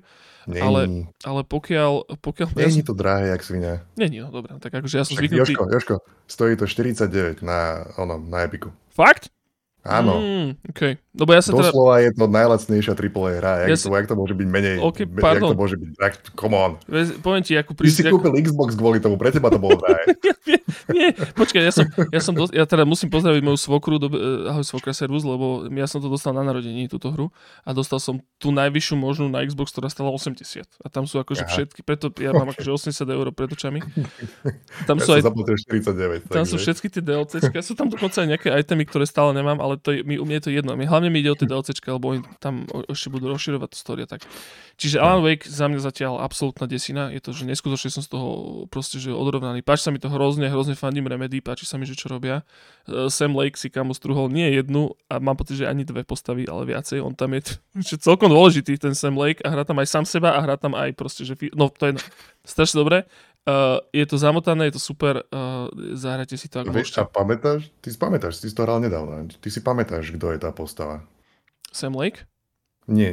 Ale pokiaľ nie je to drahé jak svinia. Nie, no dobre, tak akože ja som zvyknutý. Jožko, stojí to 49 na Epiku. Fakt? Áno. Okay. Lebo ja doslova je to najlacnejšia AAA hra. Jak to môže byť menej? Jak to môže byť? Come on. Poviem ti, Ty si kúpil Xbox kvôli tomu, pre teba to bolo drahé. Nie, počkaj, ja teda musím pozdraviť moju svokru, ahoj svokra servus, lebo ja som to dostal na narodení, túto hru, a dostal som tú najvyššiu možnú na Xbox, ktorá stala 80. A tam sú akože všetky, preto ja mám akože 80 € pred očami. Tam sú aj 49. Tam sú všetky tie DLCčka, sú tam dokonca aj nejaké itemy, ktoré stále nemám, ale u mňa je to jedno. Hlavne mi ide o tie DLCčka, lebo oni tam ešte budú rozširovať tú story. Tak. Čiže Alan Wake za mňa zatiaľ absolútna desina. Je to, že neskutočne som z toho proste že odrovnaný. Páči sa mi to hrozne fandím Remedy, páči sa mi, že čo robia. Sam Lake si kamo strúhol nie jednu a mám pocit, že ani dve postavy, ale viacej. On tam je celkom dôležitý, ten Sam Lake, a hrá tam aj sám seba a hrá tam aj proste, že no to je strašne dobré. Je to zamotané, je to super, zahrajte si to, ak môžete. A pamätáš? Ty si to hral nedávno. Ty si pamätáš, kto je tá postava? Sam Lake? Nie,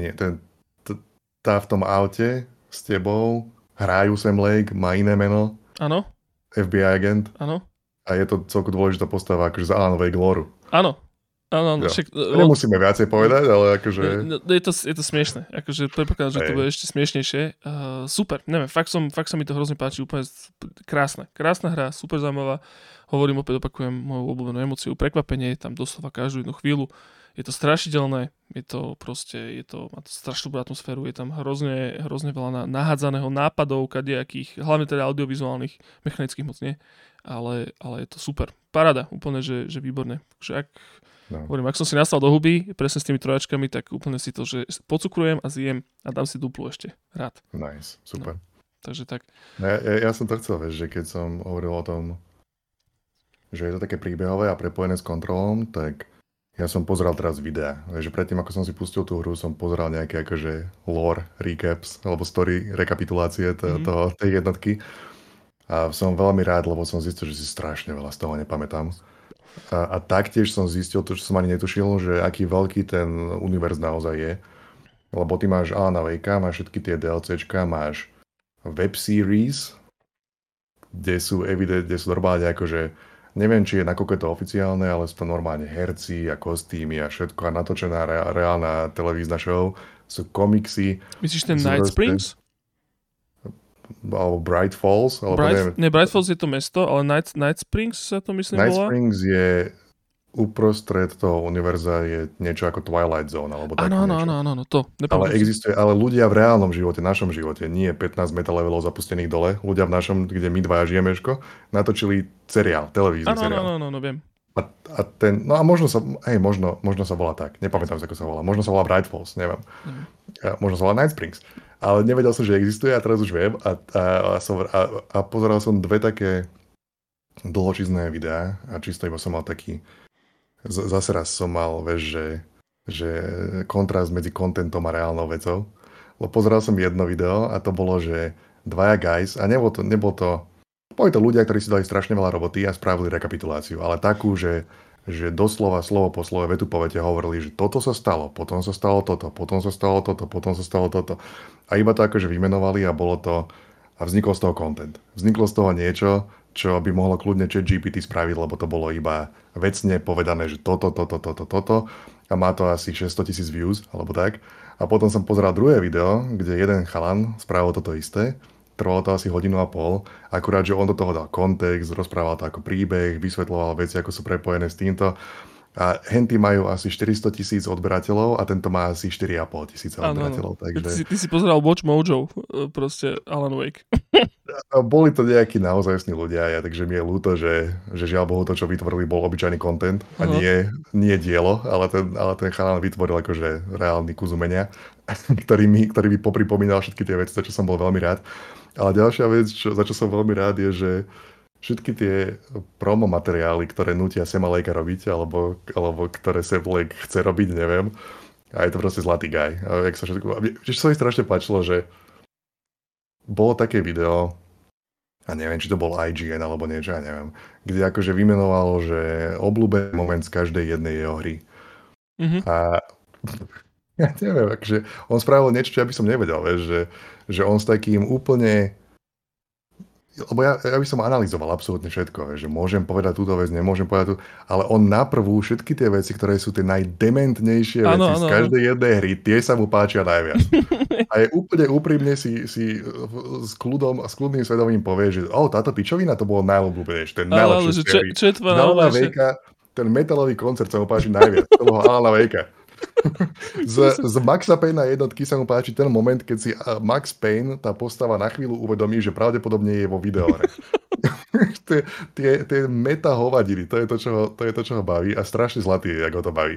tá v tom aute s tebou, hrajú Sam Lake, má iné meno. Áno. FBI agent. Áno. A je to celkom dôležitá postava, akože za Alan Wake lore. Áno. Nemusíme viacej povedať, ale akože... Je to smiešné. Akože predpokladám, že to bude ešte smiešnejšie. Super, neviem, fakt sa mi to hrozne páči, úplne krásna hra, super zaujímavá. Hovorím, opäť opakujem moju obľúbenú emóciu, prekvapenie, tam doslova každú jednu chvíľu. Je to strašidelné, má to strašnú atmosféru, je tam hrozne veľa nahádzaného nápadov, kadejakých, hlavne teda audiovizuálnych, mechanických moc nie, ale je to super. Paráda, úplne, že výborné. Takže ak som si nastal do huby, presne s tými trojačkami, tak úplne si to, že pocukrujem a zjem a dám si duplu ešte. Rád. Nice, super. No, takže tak. Ja som to chcel, že keď som hovoril o tom, že je to také príbehové a prepojené s kontrolom, tak ja som pozeral teraz videa. Že predtým, ako som si pustil tú hru, som pozeral nejaké akože lore recaps, alebo story rekapitulácie tej jednotky. A som veľmi rád, lebo som zistil, že si strašne veľa z toho nepamätám. A taktiež som zistil to, čo som ani netušil, že aký veľký ten univerz naozaj je. Lebo ty máš Alana Wakea, máš všetky tie DLCčka, máš web series, kde sú normálne akože, neviem, či je nakoľko je to oficiálne, ale sú to normálne herci a kostýmy a všetko a natočená reálna televízna show. Sú komiksy. Myslíš ten Night Springs? Alebo Bright Falls. Bright Falls je to mesto, ale Night Springs sa to myslím Night volá? Springs je uprostred toho univerza, je niečo ako Twilight Zone, alebo také Áno, to. Ale existuje, ale ľudia v reálnom živote, našom živote, nie 15 metaľlevelov zapustených dole, ľudia v našom, kde my dvaja žijeme, natočili seriál, televízny seriál. Áno, viem. A ten, no a možno sa volá tak, nepamätám sa, ako sa volá, možno sa volá Bright Falls, neviem. Možno sa volá Night Springs. Ale nevedel som, že existuje a teraz už viem a pozeral som dve také dlhočízne videá a čisto iba som mal taký, zase raz som mal, že kontrast medzi contentom a reálnou vecou. Lebo pozeral som jedno video a to bolo, že dvaja guys, a nebol to boli to ľudia, ktorí si dali strašne veľa roboty a spravili rekapituláciu, ale takú, že doslova slovo po slove, vetu po vete hovorili, že toto sa stalo, potom sa stalo toto, potom sa stalo toto, potom sa stalo toto. A iba to akože vymenovali a bolo to, a vznikol z toho content. Vzniklo z toho niečo, čo by mohlo kľudne ChatGPT spraviť, lebo to bolo iba vecne povedané, že toto a má to asi 600 000 views, alebo tak. A potom som pozeral druhé video, kde jeden chalan spravil toto isté. Trvalo to asi 1.5 hodiny, akurát, že on do toho dal kontext, rozprával to ako príbeh, vysvetľoval veci, ako sú prepojené s týmto. A henty majú asi 400 000 odberateľov a tento má asi 4,5 tisíca odberateľov. Takže... Ty si pozeral Watch Mojo, proste Alan Wake. Boli to nejakí naozajstní ľudia, takže mi je ľúto, že žiaľ Bohu to, čo vytvorili, bol obyčajný content a nie dielo, ale ten chalan vytvoril akože reálny kus umenia, ktorý mi popripomínal všetky tie veci, za čo som bol veľmi rád. Ale ďalšia vec, za čo som veľmi rád, je, že všetky tie promo materiály, ktoré nutia Sama Lakea robiť, alebo ktoré Sam Lake chce robiť, neviem. A je to proste zlatý guy. A čo sa mi strašne páčilo, že bolo také video, a neviem, či to bol IGN alebo niečo, ja neviem, kde akože vymenoval, že obľúbený moment z každej jednej jeho hry. Mm-hmm. A ja neviem, akože on spravil niečo, čo ja by som nevedel, vieš, že on s takým úplne... Lebo ja by som analyzoval absolútne všetko, že môžem povedať túto vec, nemôžem povedať tú, ale on naprvú všetky tie veci, ktoré sú tie najdementnejšie veci z každej jednej hry, tie sa mu páčia najviac. A je úplne úprimne si s kľudným svedomím povie, že táto pičovina to bolo najobľúbenejšie, ten najlepší sérii. Čo je tvoja najobľúbenejšie? Ten metalový koncert sa mu páči najviac, toho Alana Wakea. Z Maxa Payna jednotky sa mu páči ten moment, keď si Max Payne, tá postava, na chvíľu uvedomí, že pravdepodobne je vo videohre. tie meta hovadiny, to je to, čo ho baví a strašne zlatý je, ako ho to baví.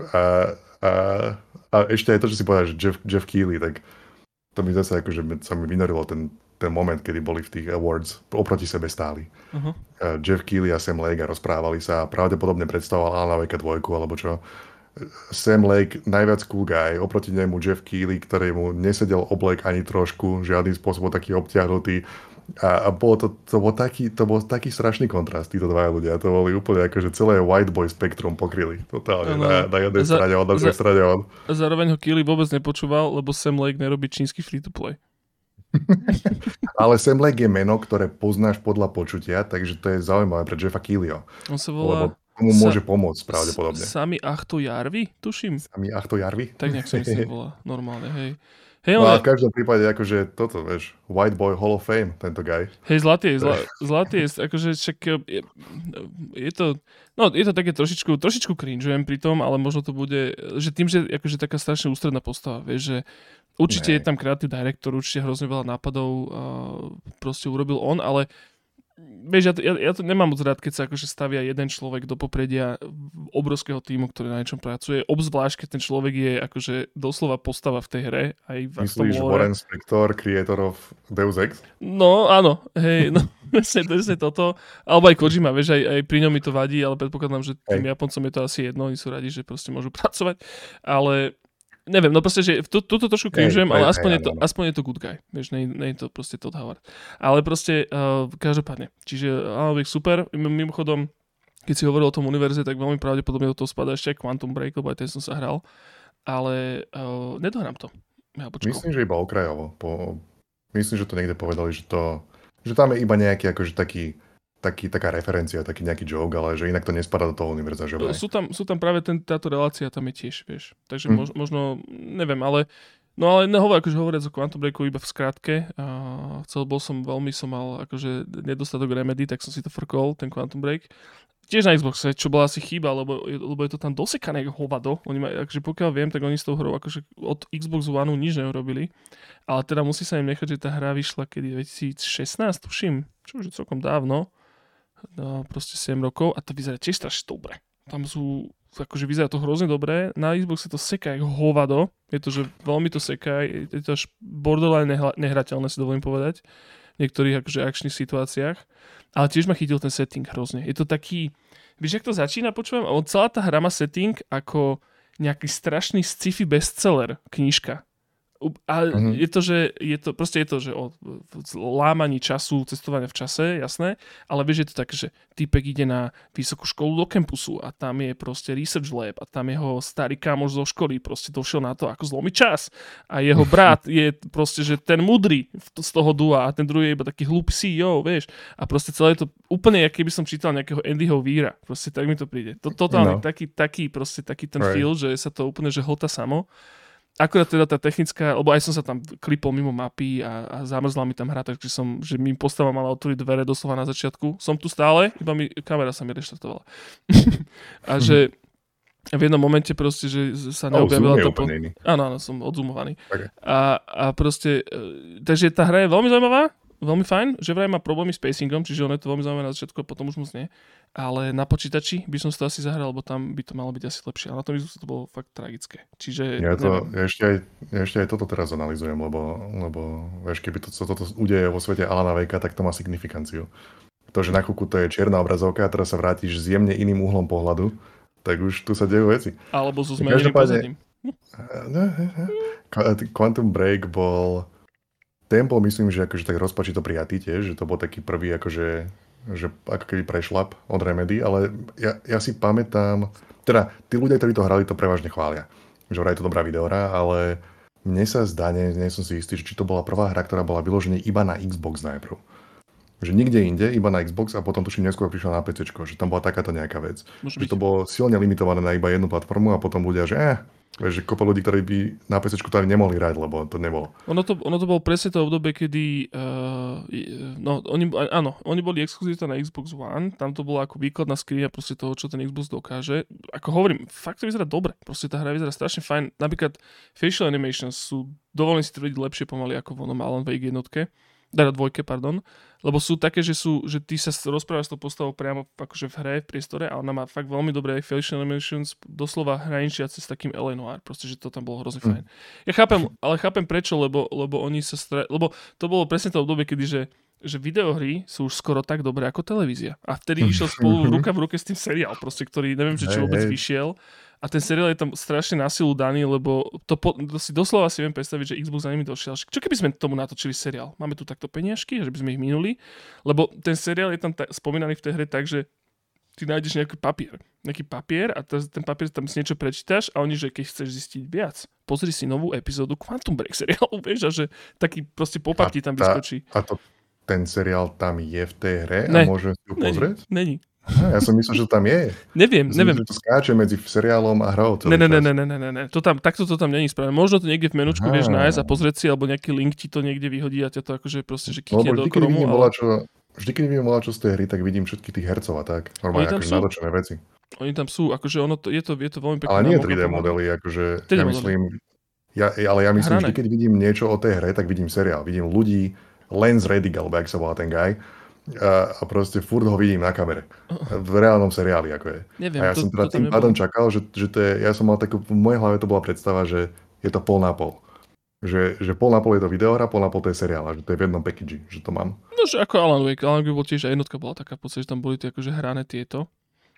A ešte aj to, čo si povedal, že Jeff Keighley, tak to mi zase akože sa mi vynorilo ten moment, kedy boli v tých awards oproti sebe stáli. Uh-huh. Jeff Keighley a Sam Lake rozprávali sa a pravdepodobne predstavoval Alana Wakea 2 alebo čo. Sam Lake, najviac cool guy, oproti nemu Jeff Keighley, ktorému nesedel oblek ani trošku, žiadnym spôsobom taký obťahnutý. A to bol taký strašný kontrast, títo dvaja ľudia. To boli úplne akože celé white boy spektrum pokryli. Totálne, na jednej strane on, na druhej strane on. Zároveň ho Keighley vôbec nepočúval, lebo Sam Lake nerobí čínsky free-to-play. Ale Sam Lake je meno, ktoré poznáš podľa počutia, takže to je zaujímavé pre Jeffa Keighleyho. On sa volá... Komu môže pomôcť pravdepodobne. Sami Ahtojärvi, tuším. Sami Ahtojärvi? Tak nejak sa myslím volá normálne, hej. No a v každom prípade akože toto, vieš, White Boy Hall of Fame, tento guy. Hej, zlatý je, akože však je to také trošičku cringeujem pri tom, ale možno to bude, že tým, že akože taká strašne ústredná postava, vieš, že určite je tam creative director, určite hrozne veľa nápadov proste urobil on, ale vieš, ja to nemám moc rád, keď sa akože stavia jeden človek do popredia obrovského tímu, ktorý na niečom pracuje. Obzvlášť, keď ten človek je akože doslova postava v tej hre. Aj v Myslíš Warren Spector, creator of Deus Ex? No, áno. Hej, no, presne toto. Alebo aj Kojima, vieš, aj pri ňom mi to vadí, ale predpokladám, že tým Japoncom je to asi jedno. Oni sú radi, že proste môžu pracovať. Ale... Neviem, no proste, že túto trošku cringeujem, ale aspoň je to good guy. Vieš, nie je to proste Todd Howard. Ale proste, každopádne. Čiže Alan Wake super. Mimochodom, keď si hovoril o tom univerze, tak veľmi pravdepodobne do toho spadá ešte aj Quantum Break, lebo aj ten som sa hral. Ale nedohrám to. Myslím, že iba okrajovo. Myslím, že to niekde povedali, že tam je iba nejaký akože taká referencia, taký nejaký joke, ale že inak to nespadá do toho univerza, že vraj. Sú tam práve táto relácia tam je tiež, vieš. Takže možno, neviem, ale hovoriac o Quantum Breaku iba v skratke. Veľmi som mal akože nedostatok remedy, tak som si to frkol, ten Quantum Break. Tiež na Xboxe, čo bola asi chyba, lebo je to tam dosekané hovado. Oni akože pokiaľ viem, tak oni s tou hrou akože od Xbox One nič neurobili. Ale teda musí sa im nechať, že tá hra vyšla kedy 2016, tuším, čo už je celkom dávno. No, proste 7 rokov a to vyzerá tiež strašne dobre. Tam sú, akože vyzerá to hrozne dobre, na Xboxe to seká jak hovado, je to, že veľmi to seká, je to až borderline nehrateľné, si dovolím povedať, v niektorých akože akčných situáciách, ale tiež ma chytil ten setting hrozne. Je to taký, vieš, jak to začína, počujem, celá tá hra má setting ako nejaký strašný sci-fi bestseller, knižka. A je to, že o lámaní času, cestovania v čase, jasné, ale vieš, je to tak, že týpek ide na vysokú školu do campusu a tam je proste research lab a tam jeho starý kamoš zo školy proste došiel na to, ako zlomiť čas. A jeho brat je proste, že ten mudrý z toho dua a ten druhý je iba taký hlúpy CEO, vieš. A proste celé to úplne, jak keby som čítal nejakého Andyho Weira. Proste tak mi to príde. Totálne taký ten feel, že sa to úplne, že hlta samo. Akurát teda tá technická, lebo aj som sa tam klipol mimo mapy a zamrzla mi tam hra, takže že mi postava mala otvoriť dvere doslova na začiatku. Som tu stále, iba kamera sa mi reštartovala. A že v jednom momente proste, že sa neobjavila to... Áno, som odzumovaný. Okay. A proste, takže tá hra je veľmi zaujímavá, veľmi fajn, že vraj má problémy s pacingom, čiže ono je to veľmi zaujímavé na začiatku a potom už moc nie. Ale na počítači by som si to asi zahral, lebo tam by to malo byť asi lepšie. A na tom to bolo fakt tragické. Čiže... Ja ešte aj toto teraz analyzujem, lebo vieš, keby toto udeje vo svete Alana Wakea, tak to má signifikanciu. To, že na chvíľku to je čierna obrazovka a teraz sa vrátiš s jemne iným uhlom pohľadu, tak už tu sa dejú veci. Alebo so zmeneným pozadím. Quantum Break bol... Ten bol, myslím, že akože tak rozpačito prijatý tiež, že to bol taký prvý akože že ako keby prešlap od Remedy, ale ja si pamätám, teda tí ľudia, ktorí to hrali, to prevažne chvália. Že vraj je to dobrá videohra, ale mne sa zdá, nie som si istý, že či to bola prvá hra, ktorá bola vyložená iba na Xbox najprv. Že nikde inde, iba na Xbox a potom tuším neskôr prišla na PC, že tam bola takáto nejaká vec. Že to bolo silne limitované na iba jednu platformu a potom ľudia, že vieš, že kopa ľudí, ktorí by na PC to ani nemohli hrať, lebo to nebolo. Ono to bolo presne to obdobie, kedy oni boli exkluzívne na Xbox One, tam to bolo ako výkladná skriňa proste toho, čo ten Xbox dokáže. Ako hovorím, fakt to vyzerá dobre, proste tá hra vyzerá strašne fajn. Napríklad facial animations sú, dovolím si tvrdiť, lepšie pomaly ako v onom Alan Wake jednotke. Teda dvojke, pardon, lebo sú také, že ty sa rozprávaš s tou postavou priamo akože v hre, v priestore a ona má fakt veľmi dobré aj facial animations, doslova hraničiace s takým L.A. Noir, proste, že to tam bolo hrozne fajn. Ja chápem prečo, lebo oni lebo to bolo presne to obdobie, kedy, že videohry sú už skoro tak dobré ako televízia. A vtedy išiel spolu ruka v ruke s tým seriál, proste, ktorý neviem, či vôbec vyšiel. A ten seriál je tam strašne na silu daný, lebo to si doslova si viem predstaviť, že Xbox za nimi došiel. Čo keby sme tomu natočili seriál? Máme tu takto peniažky, že by sme ich minuli? Lebo ten seriál je tam spomínaný v tej hre tak, že ty nájdeš nejaký papier a ten papier tam si niečo prečítaš a oni, že keď chceš zistiť viac, pozri si novú epizódu Quantum Break seriálu, vieš, a že taký proste pop-up ti tam vyskočí. A ten seriál tam je v tej hre a môžem si ju pozrieť? Není. Aha, ja som myslel, že to tam je. Neviem. Že to skáče medzi seriálom a hrou. Ne. Takto to tam není spravené. Možno to niekde v menučku vieš nájsť a pozrieť si, alebo nejaký link ti to niekde vyhodí a ťa to akože proste, že kikne do Chromu. Vždy, keď vidím čo z tej hry, tak vidím všetky tých hercov a tak. Normálne akože natočené veci. Oni tam sú, akože je to veľmi pekné. Ale nie 3D modely, akože ja myslím, vždy, keď vidím niečo o tej hre, tak vidím seriál. Vidím ľudí, Lance Reddick, alebo jak sa volá ten guy, a proste furt ho vidím na kamere. V reálnom seriáli, ako je. Neviem, a ja som teda tým pádom čakal, že to je, ja som mal takú, v mojej hlave to bola predstava, že je to pol na pol. Že pol na pol je to videohra, pol na pol to je seriál, a že to je v jednom package, že to mám. No, že ako Alan Wake bol tiež, aj jednotka bola taká v podstate, že tam boli tie akože hrané tieto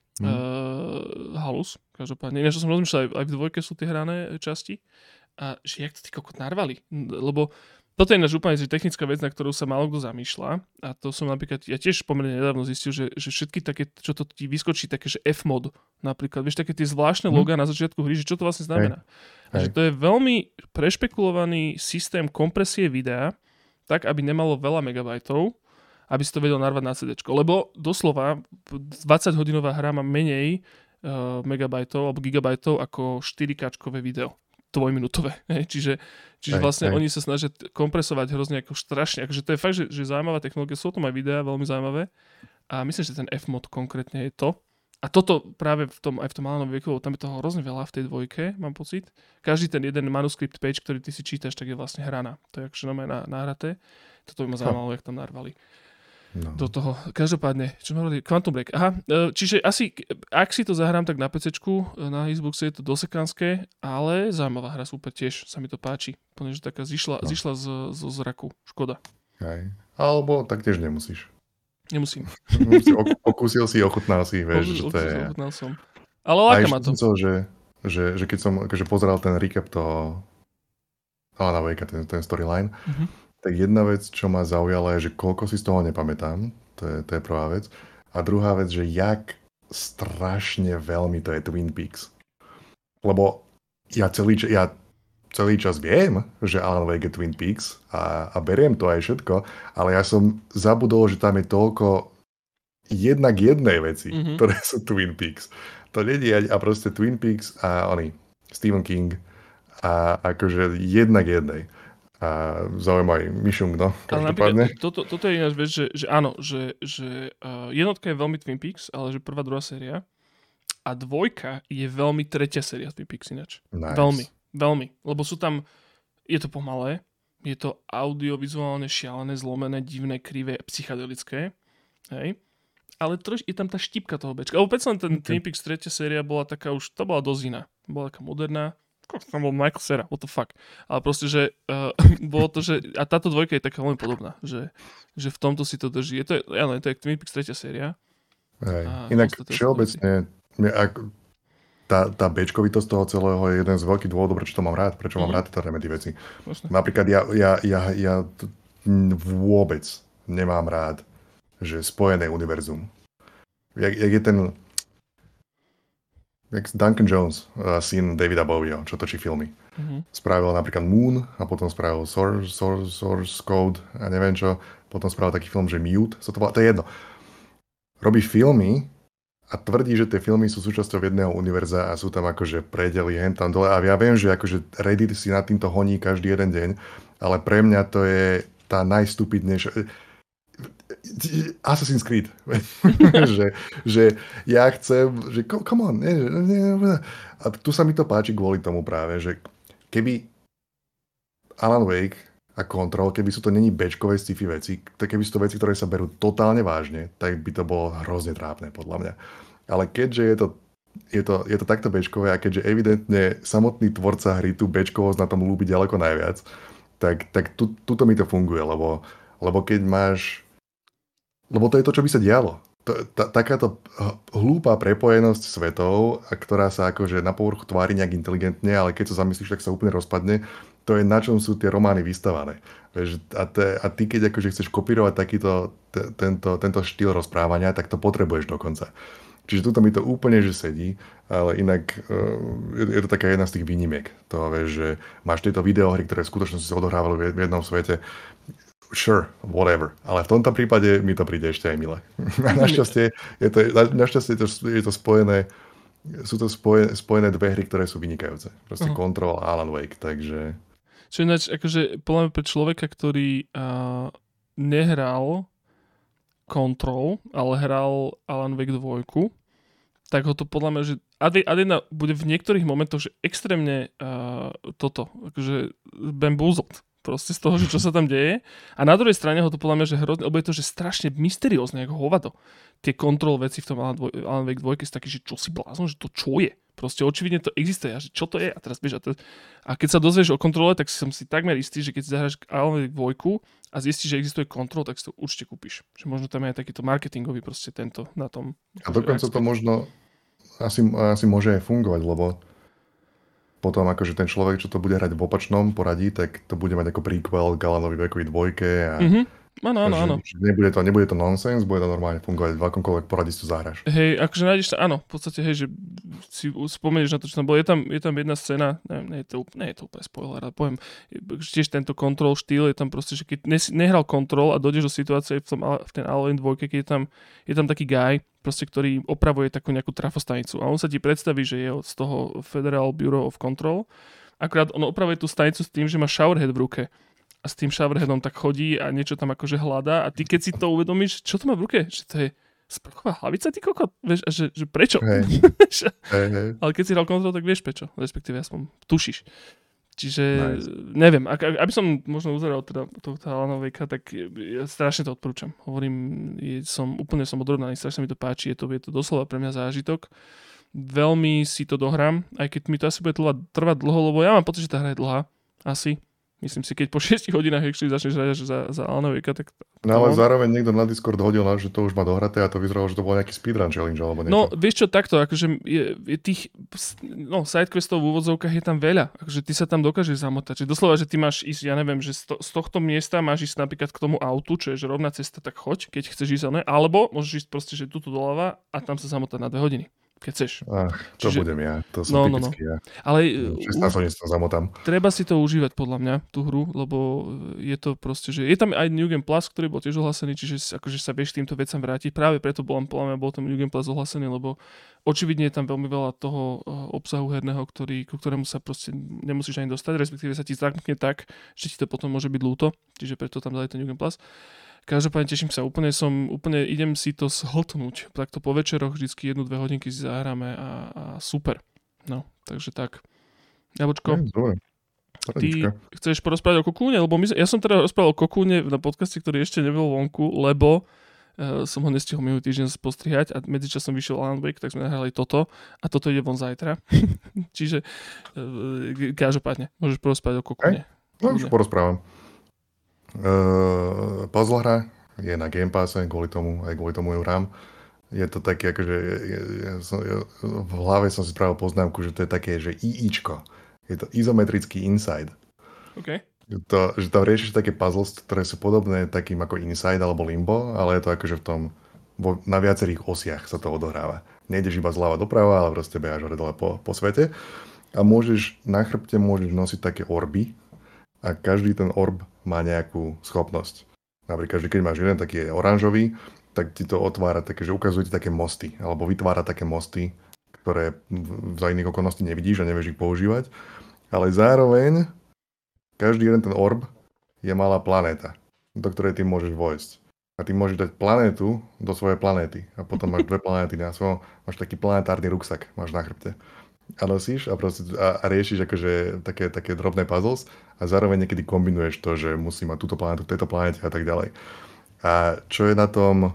halus, každopádne. Ináč som rozmýšľal, aj v dvojke sú tie hrané časti. A že jak to ty kokot narvali? Lebo toto je náš úplne technická vec, na ktorú sa málo kto zamýšľa. A to som napríklad, ja tiež pomerne nedávno zistil, že všetky také, čo to ti vyskočí, také, že F-mod napríklad, vieš, také tie zvláštne logá na začiatku hry, že čo to vlastne znamená. A že to je veľmi prešpekulovaný systém kompresie videa, tak, aby nemalo veľa megabajtov, aby si to vedel narvať na CDčko. Lebo doslova 20-hodinová hra má menej megabajtov alebo gigabajtov ako 4K-čkové video. Dvojminútové. Čiže vlastne oni sa snažia kompresovať hrozne ako strašne. Akože to je fakt, že zaujímavá technológia. Sú to aj videá veľmi zaujímavé. A myslím, že ten F-mod konkrétne je to. A toto práve aj v tom Alanovi Wakeovi, tam je toho hrozne veľa v tej dvojke, mám pocit. Každý ten jeden manuscript page, ktorý ty si čítaš, tak je vlastne hraná. To je akože nahraté. Toto by ma zaujímalo, jak tam narvali. No. Do toho. Každopádne, čo sme hovorili? Quantum Break. Aha, čiže asi, ak si to zahrám, tak na PCčku, na Xboxe je to dosekánske, ale zaujímavá hra, super tiež, sa mi to páči. Plne, že taká zišla zo zraku. Škoda. Hej. Alebo tak tiež nemusíš. Nemusím. Okúsil si, ochutnal si, vieš, že to je... Ochutnal som. Ale láka ma to. Že keď som akože pozeral ten recap toho Alana Wakea, ten storyline. Tak jedna vec, čo ma zaujala, je, že koľko si z toho nepamätám. To je prvá vec. A druhá vec, že jak strašne veľmi to je Twin Peaks. Lebo ja celý čas viem, že Alan Wake je Twin Peaks a beriem to aj všetko, ale ja som zabudol, že tam je toľko jednak jednej veci, ktoré sú Twin Peaks. To nie je a proste Twin Peaks a Stephen King a akože jednak jednej. A zaujímavý myšung, no, každopádne. Toto je ináč vec, že áno, že jednotka je veľmi Twin Peaks, ale že prvá, druhá séria a dvojka je veľmi tretia séria Twin Peaks ináč. Nice. Veľmi, lebo sú tam, je to pomalé, je to audiovizuálne šialené, zlomené, divné, krivé, psychedelické, hej, ale je tam tá štipka toho bečka. Lebo predsa ten Twin Peaks tretia séria bola taká už, to bola dosť iná, bola taká moderná, tam bol Michael Cera, what the fuck. Ale proste, že bolo to, že a táto dvojka je taká veľmi podobná, že v tomto si to drží. Je to Twin Peaks tretia séria. Inak všeobecne, tá bečkovitosť toho celého je jeden z veľkých dôvodov, prečo to mám rád, prečo mám rád tie remedy veci. Napríklad ja vôbec nemám rád, že spojené univerzum. Jak je ten Duncan Jones, syn Davida Bowieho, čo točí filmy. Spravil napríklad Moon a potom spravil Source Code a neviem čo. Potom spravil taký film, že Mute. To je jedno. Robí filmy a tvrdí, že tie filmy sú súčasťou jedného univerza a sú tam akože predely hen tam dole. A ja viem, že akože Reddit si nad týmto honí každý jeden deň, ale pre mňa to je tá najstupidnejšia... Assassin's Creed. že ja chcem, že come on. A tu sa mi to páči kvôli tomu práve, že keby Alan Wake a Control, keby sú to není bečkové sci-fi veci, keby sú to veci, ktoré sa berú totálne vážne, tak by to bolo hrozne trápne, podľa mňa. Ale keďže je to takto bečkové a keďže evidentne samotný tvorca hry tú bečkovosť na tom ľúbi ďaleko najviac, tak tuto mi to funguje, lebo keď máš... Lebo to je to, čo by sa dialo. Takáto hlúpa prepojenosť svetov, ktorá sa akože na povrchu tvári nejak inteligentne, ale keď sa zamyslíš, tak sa úplne rozpadne. To je na čom sú tie romány vystavané. A ty keď akože chceš kopírovať tento štýl rozprávania, tak to potrebuješ dokonca. Čiže tuto mi to úplne že sedí, ale inak je to taká jedna z tých výnimiek. To vieš, že máš tieto videohry, ktoré v skutočnosti sa odohrávali v jednom svete. Sure, whatever. Ale v tomto prípade mi to príde ešte aj milé. Našťastie je to spojené, sú to spojené dve hry, ktoré sú vynikajúce. Proste Control a Alan Wake, takže... Čo ináč, akože podľa mňa pre človeka, ktorý nehral Control, ale hral Alan Wake 2, tak ho to podľa mňa, že Adena bude v niektorých momentoch že extrémne akože bamboozled. Proste z toho, že čo sa tam deje. A na druhej strane ho to podľa mňa, že hrozne, lebo je to, že strašne mysteriózne, ako hovado. Tie kontrol veci v tom Alan Wake 2 sú také, že čo si blázon, že to čo je? Proste očividne to existuje, a že čo to je? A teraz vieš, a keď sa dozvieš o kontrole, tak som si takmer istý, že keď si zahráš Alan Wake 2 a zistíš, že existuje kontrol, tak si to určite kúpiš. Že možno tam je aj takýto marketingový proste tento na tom. A dokonca to možno asi môže aj fungovať, lebo potom akože ten človek, čo to bude hrať v opačnom poradí, tak to bude mať ako prequel k Alanovi Wakeovi 2 a áno. Nebude to nonsense, bude to normálne fungovať v akomkoľvek poradí si to zahráš. Hej, akože nájdeš sa, áno, v podstate, hej, že si spomenieš na to, čo tam bolo. Je tam jedna scéna, neviem, nie je to úplne spoiler, ale poviem, tiež tento control štýl je tam proste, že keď nehral control a dojdeš do situácie v ten Alan 2, keď je tam taký guy, proste, ktorý opravuje takú nejakú trafostanicu a on sa ti predstaví, že je z toho Federal Bureau of Control. Akurát on opravuje tú stanicu s tým, že má showerhead v ruke. A s tým showerheadom tak chodí a niečo tam akože hľadá a ty keď si to uvedomíš, čo to má v ruke? Že to je sprchová hlavica, ty kokot? Vieš, a že prečo? Hey. Ale keď si hral kontrol, tak vieš prečo. Respektíve aspoň tušíš. Čiže neviem, aby som možno uzeral teda tohto Alana Wakea, tak ja strašne to odporúčam. Hovorím, úplne som odrovnaný, strašne mi to páči, je to doslova pre mňa zážitok. Veľmi si to dohrám, aj keď mi to asi bude trvať dlho, lebo ja mám pocit, že tá hra je dlhá. Asi. Myslím si, keď po 6 hodinách actually začneš hrať za Alan Wake, tak... No ale zároveň niekto na Discord hodil, že to už má dohraté a to vyzeralo, že to bol nejaký speedrun challenge alebo niečo. No, vieš čo, takto, akože je tých sidequestov v úvodzovkách je tam veľa. Akože ty sa tam dokážeš zamotať. Čiže doslova, že ty máš ísť, ja neviem, že z tohto miesta máš ísť napríklad k tomu autu, čo je že rovná cesta, tak choď, keď chceš ísť, alebo môžeš ísť proste, že tuto doľava a tam sa zamotať na 2 hodiny. Keď chceš. To budem ja. To som typický ja. Ale 16 hodín sa zamotám. Treba si to užívať podľa mňa, tú hru, lebo je to proste, že je tam aj New Game Plus, ktorý bol tiež ohlasený, čiže akože sa vieš týmto vecam vrátiť. Práve preto bol tam New Game Plus ohlasený, lebo očividne je tam veľmi veľa toho obsahu herného, ku ktorému sa proste nemusíš ani dostať, respektíve sa ti zrakne tak, že ti to potom môže byť ľúto, čiže preto tam dali ten New Game Plus. Každopádne teším sa, úplne idem si to zhltnúť. Takto po večeroch vždycky 1-2 hodinky si zahráme a super. No, takže tak. Jabočko, ty chceš porozprávať o Kokúne? Lebo ja som teda rozprával o Kokúne na podcaste, ktorý ešte nebol vonku, lebo som ho nestihol minulý týždeň postrihať a medzičasom vyšiel Alan Wake, tak sme nahrali toto a toto ide von zajtra. Čiže každopádne, môžeš porozprávať o Kokúne. No, už porozprávam. Puzzle hra je na Game Passe, aj kvôli tomu ju hrám. Je to také, akože v hlave som si spravil poznámku, že to je také, že IIčko. Je to izometrický Inside. OK. Že tam riešiš také puzzles, ktoré sú podobné takým ako Inside alebo Limbo, ale je to akože na viacerých osiach sa to odohráva. Nejdeš iba zľava doprava, ale proste beháš hore-dole po svete. A na chrbte môžeš nosiť také orby, a každý ten orb má nejakú schopnosť. Napríklad, že keď máš jeden taký oranžový, tak ti to otvára také, že ukazuje ti také mosty, alebo vytvára také mosty, ktoré za iných okolností nevidíš a nevieš ich používať. Ale zároveň každý jeden ten orb je malá planéta, do ktorej ty môžeš vojsť. A ty môžeš dať planétu do svojej planéty. A potom máš 2 planéty na svojom, máš taký planetárny ruksak, máš na chrbte. A nosíš a riešiš akože také drobné puzzles a zároveň niekedy kombinuješ to, že musí mať túto planetu v tejto planete a tak ďalej. A čo je na tom...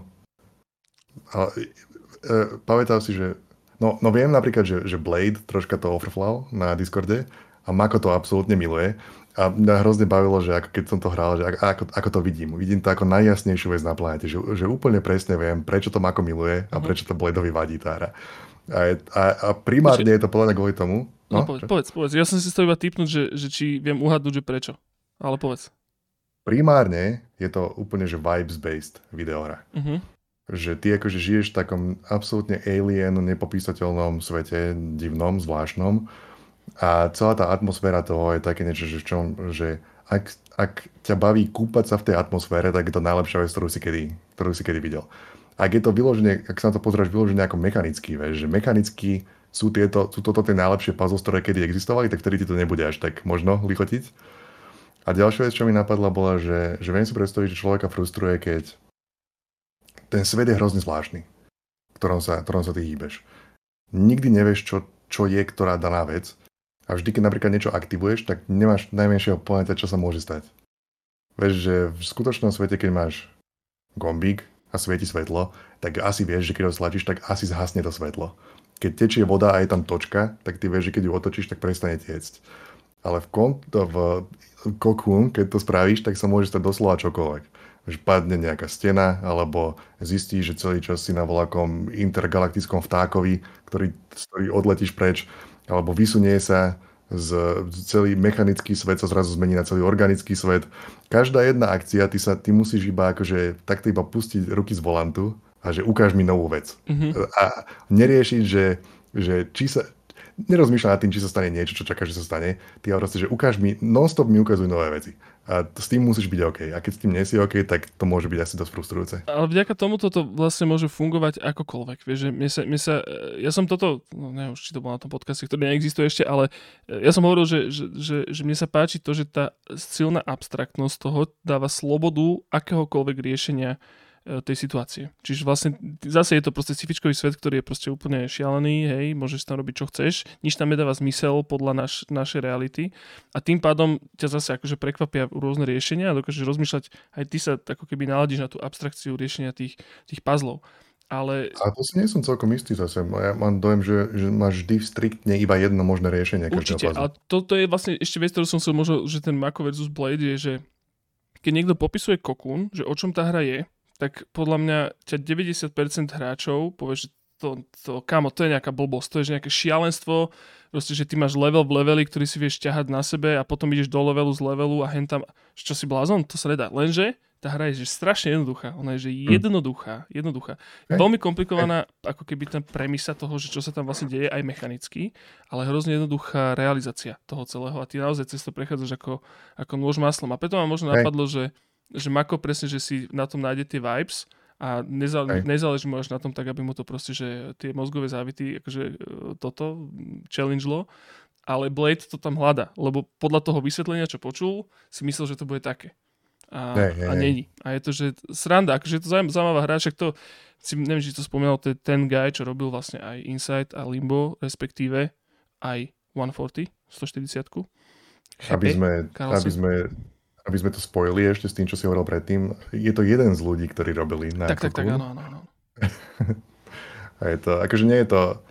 pamätám si, že... No viem napríklad, že Blade troška to ofrflal na Discorde a Mako to absolútne miluje. A mňa hrozne bavilo, že keď som to hral, že ako to vidím. Vidím to ako najjasnejšiu vec na planete, že úplne presne viem, prečo to Mako miluje a prečo to Bladeovi vadí tá hra. A primárne je to podľa kvôli tomu. No, povedz. Ja som si to iba tipnúť, že či viem uhadnúť, že prečo. Ale povedz. Primárne je to úplne, že vibes-based videohra. Uh-huh. Že ty akože žiješ v takom absolútne alien, nepopísateľnom svete, divnom, zvláštnom. A celá tá atmosféra toho je také niečo, že ak ťa baví kúpať sa v tej atmosfére, tak je to najlepšia vec, ktorú si kedy videl. Ak je to vyložené, ak sa na to pozráš vyložené ako mechanický, že mechanicky sú toto tie najlepšie puzzles, ktoré kedy existovali, tak vtedy ti to nebude až tak možno lichotiť. A ďalšia vec, čo mi napadla, bola, že viem si predstaviť, že človeka frustruje, keď ten svet je hrozne zvláštny, v ktorom sa ty hýbeš. Nikdy nevieš, čo je ktorá daná vec a vždy, keď napríklad niečo aktivuješ, tak nemáš najmenšieho poňatia, čo sa môže stať. Vieš, že v skutočnom svete, keď máš gombík a svieti svetlo, tak asi vieš, že keď ho stlačíš, tak asi zhasne to svetlo. Keď tečie voda a je tam točka, tak ty vieš, že keď ju otočíš, tak prestane tiecť. Ale v Cocoon, keď to spravíš, tak sa môže stať doslova čokoľvek. Že padne nejaká stena, alebo zistíš, že celý čas si na voľakom intergalaktickom vtákovi, ktorý odletíš preč, alebo vysunie sa celý mechanický svet sa zrazu zmení na celý organický svet. Každá jedna akcia, ty musíš iba akože takto iba pustiť ruky z volantu a že ukáž mi novú vec. Mm-hmm. A neriešiť, že či sa... Nerozmýšľaj nad tým, či sa stane niečo, čo čakáš, že sa stane. Ty ale proste, že non-stop mi ukazuj nové veci. A s tým musíš byť OK. A keď s tým nie si OK, tak to môže byť asi dosť frustrujúce. Ale vďaka tomuto to vlastne môže fungovať akokoľvek. Vieš, že ja som toto, neviem, či to bolo na tom podcaste, ktorý neexistuje ešte, ale ja som hovoril, že mne sa páči to, že tá silná abstraktnosť toho dáva slobodu akéhokoľvek riešenia tej situácie. Čiže vlastne zase je to proste sci-fičkový svet, ktorý je proste úplne šialený, hej, môžeš tam robiť čo chceš, nič tam nedáva zmysel podľa našej reality a tým pádom ťa zase akože prekvapia rôzne riešenia a dokážeš rozmýšľať, aj ty sa ako keby naladíš na tú abstrakciu riešenia tých puzzlov. Ale... A to si nie som celkom istý zase. Ja mám dojem, že máš vždy striktne iba jedno možné riešenie každého Určite. puzzle. A toto je vlastne ešte vec, ktorú som sa možno, že ten Mako versus Blade je, že keď niekto popisuje Cocoon, že o čom tá hra je, tak podľa mňa ťa 90% hráčov povie, že kámo, to je nejaká blbosť, to je že nejaké šialenstvo, proste, že ty máš level v leveli, ktorý si vieš ťahať na sebe a potom ideš do levelu z levelu a hentam, čo si blázon, to sa nedá. Lenže tá hra je že strašne jednoduchá. Ona je že jednoduchá. Veľmi komplikovaná, ako keby tá premisa toho, že čo sa tam vlastne deje aj mechanicky, ale hrozne jednoduchá realizácia toho celého a ty naozaj cez to prechádzaš ako nôž maslom. A preto ma možno napadlo, že Mako presne, že si na tom nájde tie vibes a nezáleží mu až na tom tak, aby mu to proste, že tie mozgové závity akože toto challengelo, ale Blade to tam hľada, lebo podľa toho vysvetlenia, čo počul, si myslel, že to bude také. A není. A je to, že sranda, akože je to zaujímavá hra, však to, neviem, či to spomínal, to je ten guy, čo robil vlastne aj Inside a Limbo, respektíve aj 140, 140. Aby sme to spojili ešte s tým, čo si hovoril predtým, je to jeden z ľudí, ktorí robili na Tak, áno. A je to, akože nie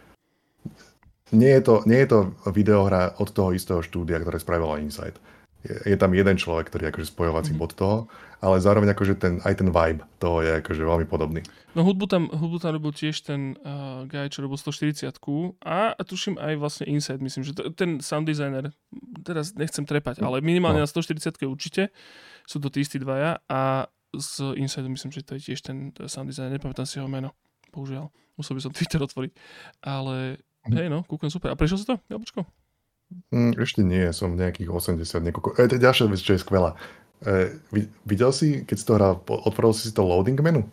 je to videohra od toho istého štúdia, ktoré spravilo Inside. Je tam jeden človek, ktorý je akože spojovací bod toho, ale zároveň akože aj ten vibe toho je akože veľmi podobný. No hudbu tam robil tiež ten guy, čo robil 140 a tuším aj vlastne Inside, myslím, že ten sound designer, teraz nechcem trepať, ale minimálne na 140 určite sú to tí istí dvaja a z Inside myslím, že to je tiež ten sound designer, nepamätám si jeho meno, bohužiaľ, musel by som Twitter otvoriť, ale hej no, kúkam super. A prešiel si to, Jablčko? Ešte nie, som nejakých 80 niekoľko. To je ďalšia vec, čo je skvelá. Videl si, keď si to hral, otvoril si to loading menu?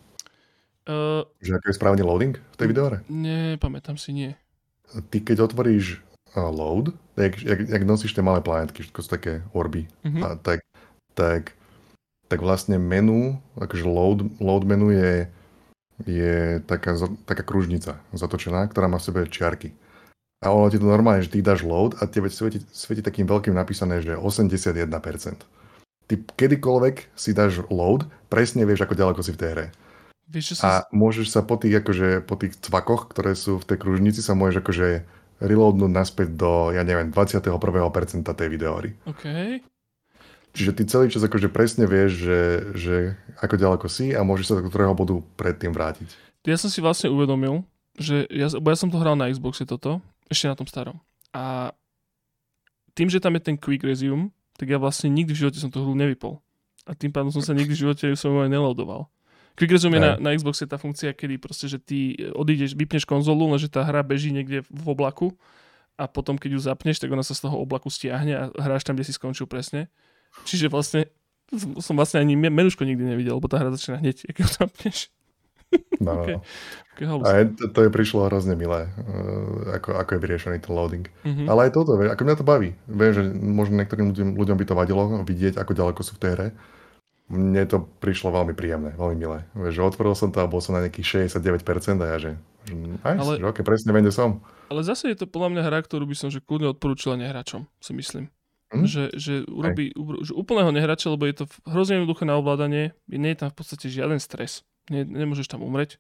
Že ako je správne loading v tej videohre? Nie, pamätám si, nie. Ty keď otvoríš load, jak nosíš tie malé planetky, všetko sú také orby, tak vlastne menu, akože load menu je taká kružnica zatočená, ktorá má v sebe čiarky. A ono ti to normálne, že ty dáš load a tebe svieti takým veľkým napísané, že 81%. Ty kedykoľvek si dáš load, presne vieš, ako ďaleko si v tej hre. A môžeš sa po tých cvakoch, ktoré sú v tej kružnici, sa môžeš akože reloadnúť naspäť do, ja neviem, 21% tej videohry. OK. Čiže ty celý čas akože presne vieš, že ako ďaleko si a môžeš sa do ktorého bodu predtým vrátiť. Ja som si vlastne uvedomil, že ja som to hral na Xboxe toto, ešte na tom starom. A tým, že tam je ten quick resume, tak ja vlastne nikdy v živote som tú hru nevypol. A tým pádom som sa nikdy v živote som aj neloadoval. Quick resume je na Xboxe tá funkcia, kedy proste, že ty odídeš, vypneš konzolu, lenže tá hra beží niekde v oblaku a potom, keď ju zapneš, tak ona sa z toho oblaku stiahne a hráš tam, kde si skončil presne. Čiže vlastne som vlastne ani menuško nikdy nevidel, lebo tá hra začína hneď, keď ju zapneš. No. Okay. A to je prišlo hrozne milé, ako je vyriešený ten loading. Mm-hmm. Ale aj toto, ako mňa to baví. Viem, že možno niektorým ľuďom by to vadilo vidieť, ako ďaleko sú v tej hre. Mne to prišlo veľmi príjemné, veľmi milé. Vieš, že otvoril som to a bol som na nejakých 69% a ja že nice, že okay, presne viem, kde som. Ale zase je to podľa mňa hra, ktorú by som že kľudne odporúčila nehráčom, si myslím. Že urobí že úplného nehráča, lebo je to hrozne jednoduché na ovládanie, nie je tam v podstate žiaden stres. Nemôžeš tam umrieť.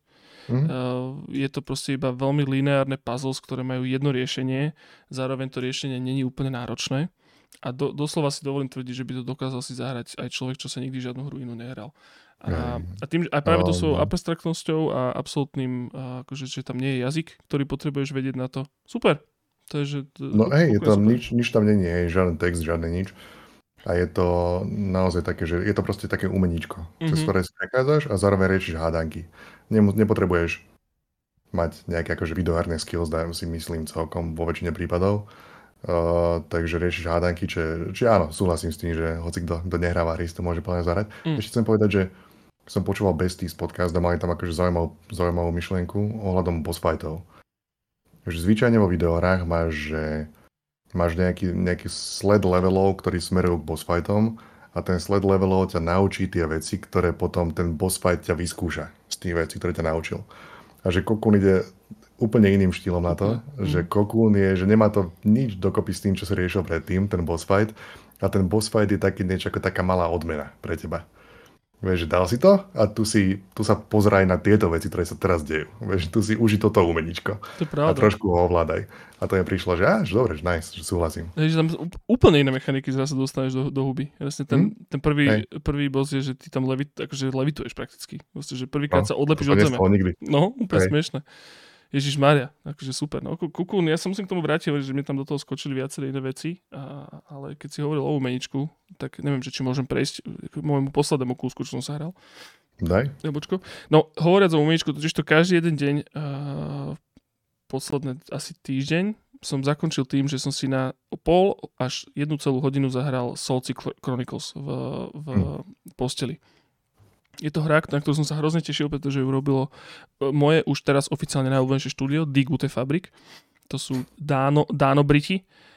Je to proste iba veľmi lineárne puzzles, ktoré majú jedno riešenie, zároveň to riešenie není úplne náročné a doslova si dovolím tvrdiť, že by to dokázal si zahrať aj človek, čo sa nikdy žiadnu hru inú nehral. A tým, aj práve to svojou abstraktnosťou a absolútnym, akože, že tam nie je jazyk, ktorý potrebuješ vedieť na to. Super. To je, že, je tam nič tam nie je, žiaden text, žiadne nič. A je to naozaj také, že je to proste také umeníčko, cez ktoré si prekázať a zároveň riešiš hádanky. Nepotrebuješ mať nejaké akože videohárne skills, si myslím celkom vo väčšine prípadov. Takže riešiš hádanky, či áno, súhlasím s tým, že hoci kto nehráva hry, to môže plne zahrať. Ešte chcem povedať, že som počúval Besties podcast a mali tam akože zaujímavú myšlienku ohľadom boss fightov. Zvyčajne vo videohrách máš nejaký sled levelov, ktorí smerujú k boss fightom a ten sled levelov ťa naučí tie veci, ktoré potom ten boss fight ťa vyskúša z tých vecí, ktoré ťa naučil. A že Cocoon ide úplne iným štýlom na to, že Cocoon je, že nemá to nič dokopy s tým, čo si riešil predtým, ten boss fight, a ten boss fight je taký niečo ako taká malá odmena pre teba. Vieš, dal si to a tu sa pozeraj na tieto veci, ktoré sa teraz dejú. Vieš, tu si uži toto umeničko To je a pravda. trošku ho ovládaj. A to je prišlo, že že dobre, že nice, že súhlasím. Že tam úplne iné mechaniky zase dostaneš do huby. Vlastne ten prvý boss je, že ty tam akože levituješ prakticky. Vlastne, že prvýkrát sa odlepíš od zeme. Nikdy. No, úplne smiešne. Ježišmária, akože super. No, Kukun, ja sa musím k tomu vrátiť, že mi tam do toho skočili viaceré iné veci, ale keď si hovoril o umeničku, tak neviem, či môžem prejsť k môjmu poslednému kúsku, čo som sa hral. Daj. Jabočko. No, hovoriac o umeničku, totiž to každý jeden deň, posledné asi týždeň, som zakončil tým, že som si na pol až 1,5 hodinu zahral Solci Chronicles v posteli. Je to hra, na ktorú som sa hrozne tešil, pretože ju robilo moje už teraz oficiálne najobľúbenejšie štúdio, Die Gute Fabrik. To sú Dáno Briti.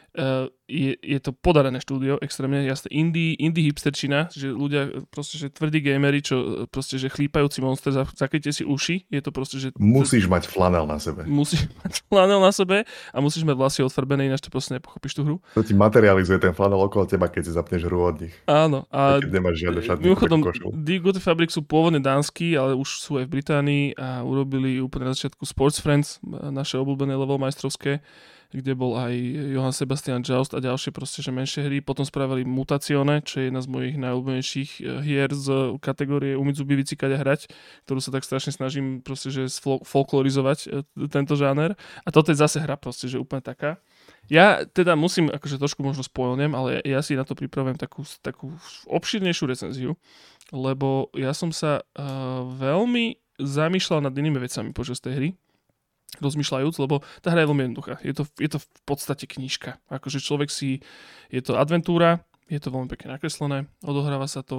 Je to podarené štúdio, extrémne jasné. Indie hipsterčina, že ľudia proste, že tvrdí gamery, čo proste, že chlípajúci monster, zakryjte si uši. Je to proste, že... Musíš mať flanel na sebe. Musíš mať flanel na sebe a musíš mať vlasy odfarbené, ináč to proste nepochopíš tú hru. To ti materializuje ten flanel okolo teba, keď si zapneš hru od nich. Áno. A keď nemáš žiadne šatník. Mimochodom, Die Gute Fabrik sú pôvodne dánsky, ale už sú aj v Británii a urobili úplne na začiatku Sports Friends, naše obľúbené level majstrovské, kde bol aj Johann Sebastian Joust a ďalšie proste, že menšie hry. Potom spravili Mutazione, čo je jedna z mojich najobľúbenejších hier z kategórie Umizubi Bicykať a hrať, ktorú sa tak strašne snažím proste, že folklorizovať tento žáner. A toto je zase hra proste, že úplne taká. Ja teda musím, akože trošku možno spoilnem, ale ja si na to pripravujem takú obšírnejšiu recenziu, lebo ja som sa veľmi zamýšľal nad inými vecami počas tej hry, rozmýšľajúc, lebo tá hra je veľmi jednoduchá. Je to v podstate knižka. Akože je to adventúra, je to veľmi pekne nakreslené, odohráva sa to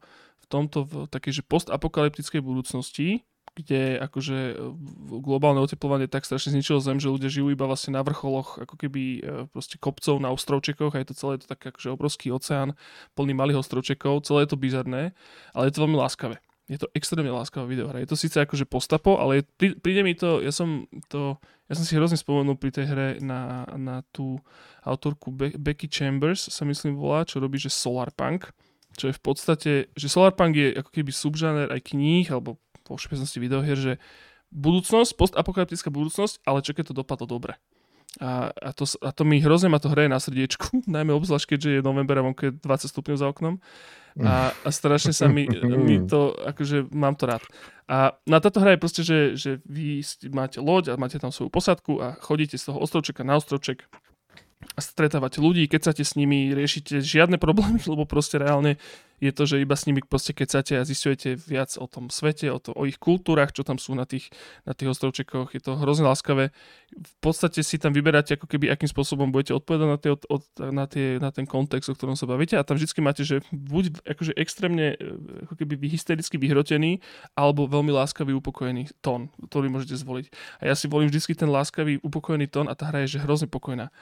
v takej, že postapokalyptickej budúcnosti, kde akože globálne oteplovanie tak strašne zničilo Zem, že ľudia žijú iba vlastne na vrcholoch ako keby proste kopcov na ostrovčekoch a je to celé to tak akože obrovský oceán plný malých ostrovčekov, celé je to bizarné, ale je to veľmi láskavé. Je to extrémne láskavá videohra. Je to síce akože postapo, ale príde mi to, ja som si hrozne spomenul pri tej hre na tú autorku Becky Chambers, sa myslím volá, čo robí, že Solarpunk, čo je v podstate, že Solarpunk je ako keby subžáner aj kníh, alebo vo všeobecnosti videohier, že budúcnosť, postapokalyptická budúcnosť, ale čo keď to dopadlo dobre. A to mi hrozne ma to hraje na srdiečku, najmä obzvlášť, keďže je november a vonku je 20 stupňov za oknom. A strašne sa mi to, akože mám to rád. A na táto hra je proste, že vy máte loď a máte tam svoju posadku a chodíte z toho ostrovčeka na ostrovček a stretávate ľudí, kecate s nimi, riešite žiadne problémy, lebo proste reálne je to, že iba s nimi proste kecate a zisťujete viac o tom svete, o ich kultúrach, čo tam sú na tých ostrovčekoch. Je to hrozne láskavé. V podstate si tam vyberáte, ako keby akým spôsobom budete odpovedať na ten kontext, o ktorom sa bavíte, a tam vždycky máte, že buď akože extrémne ako keby hystericky vyhrotený, alebo veľmi láskavý upokojený tón, ktorý môžete zvoliť. A ja si volím vždycky ten láskavý upokojený tón a tá hra je že hrozne pokojná.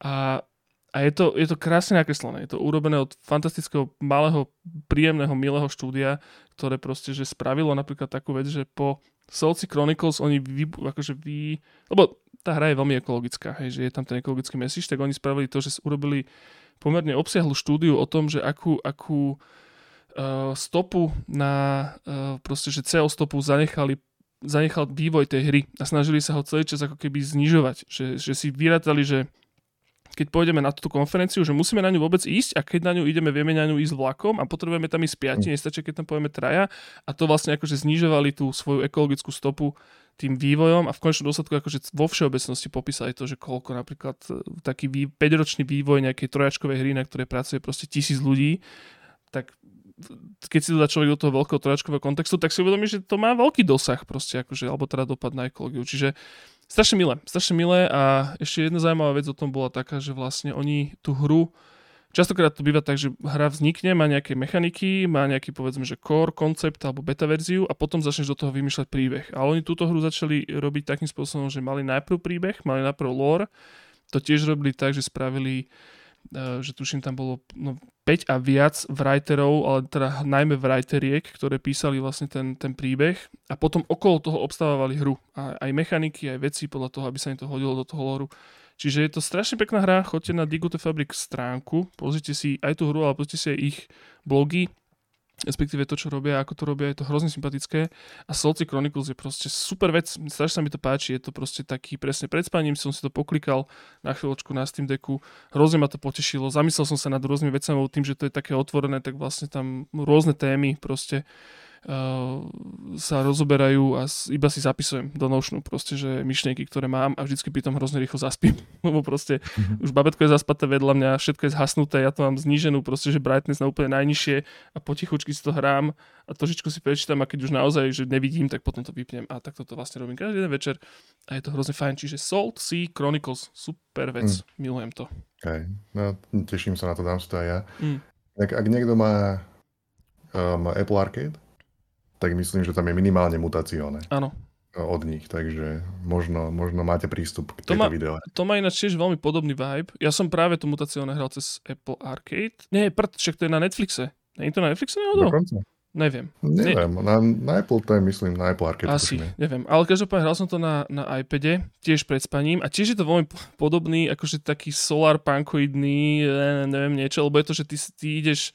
A je to krásne nakreslené. Je to urobené od fantastického, malého, príjemného, milého štúdia, ktoré proste, že spravilo napríklad takú vec, že po Solci Chronicles lebo tá hra je veľmi ekologická, hej, že je tam ten ekologický message, tak oni spravili to, že urobili pomerne obsiahlu štúdiu o tom, že akú stopu na proste, že CO stopu zanechal vývoj tej hry a snažili sa ho celý čas ako keby znižovať. Že si vyrátali, že keď pôjdeme na túto konferenciu, že musíme na ňu vôbec ísť a keď na ňu ideme, vieme na ňu ísť vlakom a potrebujeme tam ísť 5, nestačí, keď tam povieme traja, a to vlastne akože znižovali tú svoju ekologickú stopu tým vývojom a v konečnom dôsledku akože vo všeobecnosti popísali to, že koľko napríklad taký 5-ročný vývoj nejakej trojačkovej hry, na ktorej pracuje proste 1000 ľudí, tak keď si to dá človek do toho veľkého trojačkového kontextu, tak si uvedomí, že to má veľký dosah proste, akože, alebo teda dopad na ekológiu. Čiže strašne milé a ešte jedna zaujímavá vec o tom bola taká, že vlastne oni tú hru, častokrát to býva tak, že hra vznikne, má nejaké mechaniky, má nejaký povedzme, že core koncept alebo beta verziu a potom začneš do toho vymýšľať príbeh. Ale oni túto hru začali robiť takým spôsobom, že mali najprv príbeh, mali najprv lore, to tiež robili tak, že spravili, že tuším tam bolo 5 a viac writerov, ale teda najmä writeriek, ktoré písali vlastne ten príbeh a potom okolo toho obstávali hru. A aj mechaniky, aj veci podľa toho, aby sa im to hodilo do toho loru. Čiže je to strašne pekná hra, choďte na Die Gute Fabrik stránku, pozrite si aj tú hru, ale pozrite si aj ich blogy respektíve to, čo robia, ako to robia, je to hrozne sympatické a Salty Chronicles je proste super vec, strašne sa mi to páči, je to proste taký presne pred spaním, som si to poklikal na chvíľočku na Steam Decku, hrozne ma to potešilo, zamyslel som sa nad rôznymi vecami, tým, že to je také otvorené, tak vlastne tam rôzne témy proste sa rozoberajú a iba si zapisujem do Notionu proste, že myšlienky, ktoré mám a vždycky pri tom hrozne rýchlo zaspím, lebo proste už babetko je zaspaté vedľa mňa, všetko je zhasnuté, ja to mám zníženú proste, že brightness na úplne najnižšie a potichučky si to hrám a trošičku si prečítam a keď už naozaj, že nevidím, tak potom to vypnem a takto to vlastne robím každý jeden večer a je to hrozne fajn, čiže Salt Sea Chronicles, super vec, milujem to. Okay. No, teším sa na to, dám si to aj ja. Ak niekto má Apple Arcade, tak myslím, že tam je minimálne mutacióne. Áno. Od nich, takže možno máte prístup k tejto videu. To má ináč tiež veľmi podobný vibe. Ja som práve to mutacióne hral cez Apple Arcade. Nie, však to je na Netflixe. Nie je to na Netflixe náhodou? Dokonca? Neviem. Na Apple to je, myslím, na Apple Arcade. Asi, neviem. Ale každopádne hral som to na iPade, tiež pred spaním a tiež je to veľmi podobný, akože taký solar punkoidný, neviem niečo, lebo je to, že ty ideš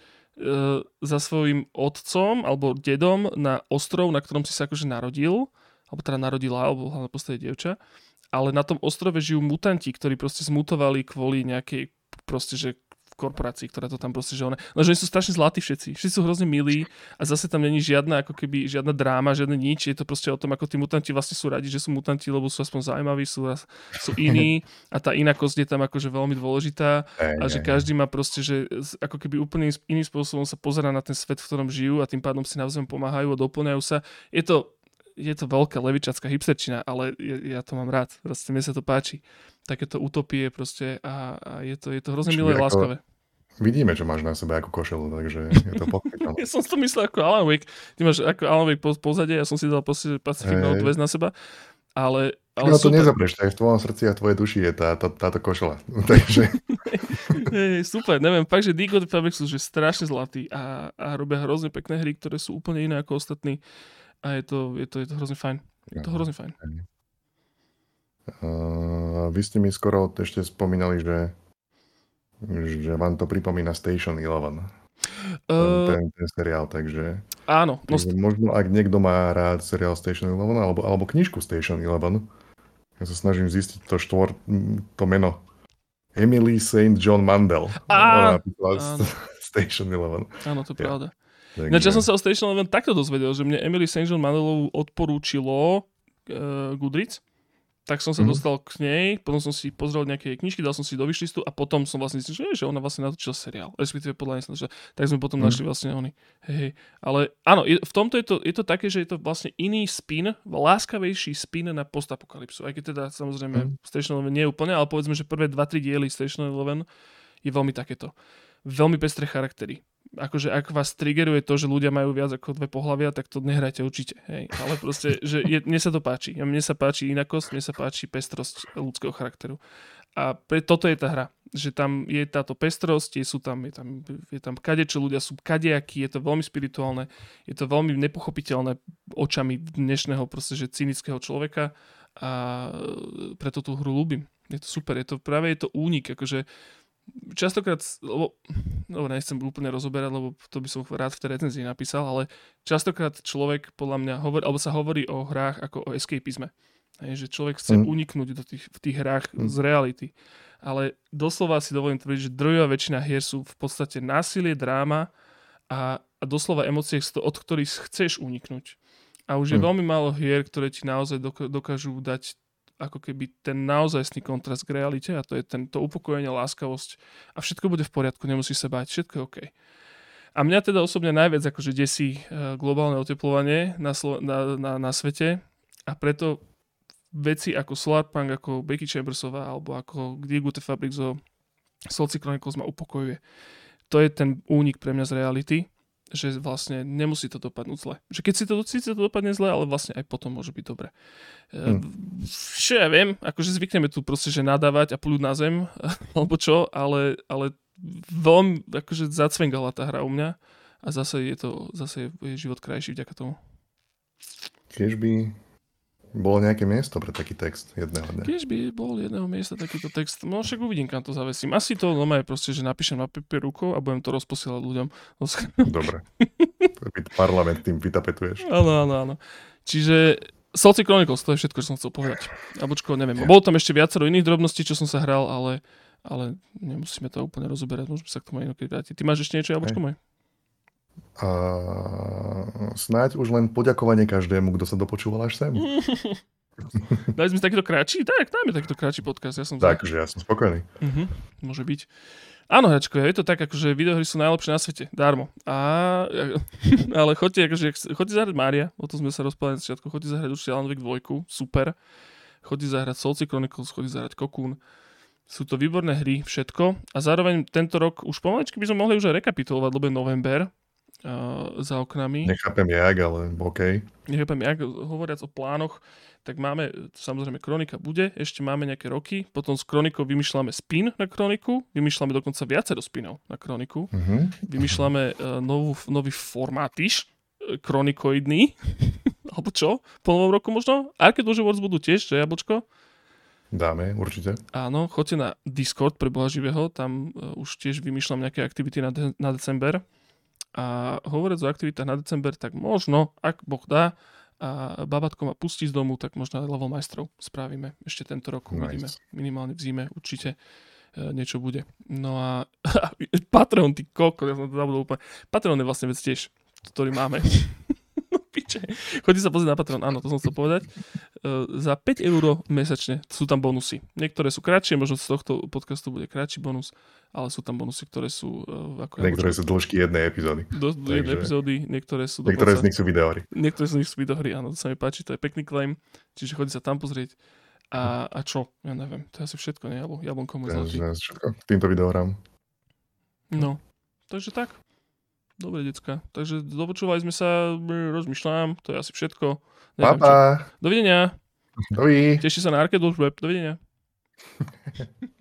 za svojím otcom alebo dedom na ostrov, na ktorom si sa akože narodil, alebo teda narodila, alebo hlavne postaviť dievča, ale na tom ostrove žijú mutanti, ktorí proste zmutovali kvôli nejakej proste, že korporácii, ktorá to tam proste, že lenže oni sú strašne zlatí všetci sú hrozne milí a zase tam není žiadna, ako keby, žiadna dráma, žiadne nič, je to proste o tom, ako tí mutanti vlastne sú radi, že sú mutanti, lebo sú aspoň zaujímaví, sú iní a tá inakosť je tam akože veľmi dôležitá a že každý má proste, že ako keby úplne iným spôsobom sa pozerá na ten svet, v ktorom žijú a tým pádom si navzájom pomáhajú a doplňajú sa. Je to veľká levičatská hipsterčina, ale ja to mám rád, proste mne sa to páči. Takéto utopie proste a je to hrozne milé a láskavé. Vidíme, čo máš na sebe ako košelu, takže je to pochopiteľné. Ja som si to myslel ako Alan Wake. Ty máš ako Alan Wake pozadie, ja som si dal Pacific Northwest na seba, ale no to nezapreš, tak v tvojom srdci a v tvojej duši je táto košela. Takže... Super, neviem, fakt, že Decode Fabric sú že strašne zlatí a robia hrozne pekné hry, ktoré sú úplne iné ako ostatní a je to hrozne fajn. Je to hrozne fajn. Vy ste mi skoro ešte spomínali, že vám to pripomína Station 11. Ten seriál, takže... Áno. Takže možno, ak niekto má rád seriál Station 11, alebo knižku Station 11, ja sa snažím zistiť to meno. Emily St. John Mandel. Ona napísala Station 11. Áno, to je pravda. Ja som sa o Station 11 takto dozvedel, že mne Emily St. John Mandelovú odporúčilo Goodreads. Tak som sa dostal k nej, potom som si pozrel nejaké knižky, dal som si do wishlistu a potom som vlastne zistil, že ona vlastne natočila seriál. Respektíve podľa nej, tak sme potom našli vlastne oni. Hej. Ale áno, v tomto je to také, že je to vlastne iný spin, láskavejší spin na postapokalypsu. Aj keď teda samozrejme Station 11 nie je úplne, ale povedzme, že prvé 2-3 diely Station 11 je veľmi takéto. Veľmi pestré charaktery. Akože ak vás triggeruje to, že ľudia majú viac ako dve pohlavia, tak to nehrajte určite. Hej. Ale proste, že mne sa to páči. Mne sa páči inakosť, mne sa páči pestrosť ľudského charakteru. A toto je tá hra. Že tam je táto pestrosť, je tam kadečo, ľudia sú kadejakí, je to veľmi spirituálne, je to veľmi nepochopiteľné očami dnešného proste, že cynického človeka a preto tú hru ľúbim. Je to super, je to únik, akože častokrát, nechcem úplne rozoberať, lebo to by som rád v tej recenzii napísal, ale častokrát človek podľa mňa sa hovorí o hrách ako o escapizme. Že človek chce uniknúť v tých hrách z reality. Ale doslova si dovolím tvrdiť, že drvivá väčšina hier sú v podstate násilie, dráma a doslova emócie, od ktorých chceš uniknúť. A už je veľmi málo hier, ktoré ti naozaj dokážu dať ako keby ten naozajstný kontrast k realite a to je to upokojenie, láskavosť a všetko bude v poriadku, nemusíš sa báť, všetko je OK. A mňa teda osobne najviac akože desí globálne oteplovanie na svete a preto veci ako Solarpunk, ako Becky Chambersová alebo ako Decode Fabric zo Salty Chronicles ma upokojuje. To je ten únik pre mňa z reality, že vlastne nemusí to dopadnúť zle. Že keď si to dopadne zle, ale vlastne aj potom môže byť dobre. Čo ja viem, akože zvykneme tu proste, že nadávať a plúť na zem, alebo čo, ale veľmi akože zacvengala tá hra u mňa a zase je život krajší vďaka tomu. Keď by bolo nejaké miesto pre taký text jedného dňa. Keď by bol jedného miesta takýto text, no však uvidím, kam to zavesím. Asi to normálne proste, že napíšem na papier rukou a budem to rozposielať ľuďom. Dobre. Parlament tým vytapetuješ. Áno. Čiže Salty Chronicles, to je všetko, čo som chcel povedať. Jablčko, neviem. Bolo tam ešte viacero iných drobností, čo som sa hral, ale nemusíme to úplne rozoberať. Môžeme sa k tomu inokedy vrátiť. Ty máš ešte niečo, Jablčko moje? Snáď už len poďakovanie každému, kto sa dopočúval až sem. Dali sme takýto kratší? Tak, dajme takýto kratší podcast. Ja som spokojný. Môže byť. Áno, hračko, je to tak, akože videohry sú najlepšie na svete. Darmo. Ale chodte zahrať Mária, o tom sme sa rozprávali na začiatku. Chodte zahrať určite Alan Wake 2, super. Chodte zahrať Salty Chronicles, chodte zahrať Cocoon. Sú to výborné hry, všetko. A zároveň tento rok už pomaličky by sme mohli už aj rekapitulovať, lebo je november za oknami. Nechápem jak, ale OK. Nechápem jak, hovoriac o plánoch, tak máme, samozrejme, Kronika bude, ešte máme nejaké roky, potom s Kronikou vymýšľame spin na Kroniku, vymýšľame dokonca viacero spinov na Kroniku, vymýšľame nový formátiš, kronikoidný, alebo čo, po novom roku možno. Arcade Wars budú tiež, že Jablčko? Dáme, určite. Áno, choďte na Discord pre Boha živého, tam už tiež vymýšľam nejaké aktivity na december. A hovoriac o aktivitách na december, tak možno, ak Boh dá, a babatko ma pustí z domu, tak možno aj level majstrov spravíme ešte tento rok. Uvidíme. Minimálne v zime určite niečo bude. No a Patreon, ty koko, ja som to zabudol úplne. Patreon je vlastne vec tiež, ktorý máme. Piče. Chodí sa pozrieť na Patreon, áno, to som chcel povedať. Za 5 € mesačne sú tam bonusy. Niektoré sú kratšie, možno z tohto podcastu bude kratší bonus, ale sú tam bonusy, ktoré sú... Niektoré sú dĺžky jednej epizódy. Jednej epizódy, niektoré sú... Niektoré z nich sú videohry. Niektoré z nich sú videohry, áno, to sa mi páči, to je pekný claim, čiže chodí sa tam pozrieť. A čo? Ja neviem, to je asi všetko, nie? Jablonko môj zlatý. Všetko, k týmto videohrám. No, takže tak. Dobre, decka. Takže dopočúvali sme sa, rozmýšľam, to je asi všetko. Papa. Dovidenia. Dovidenia. Teší sa na Arcade Web. Dovidenia.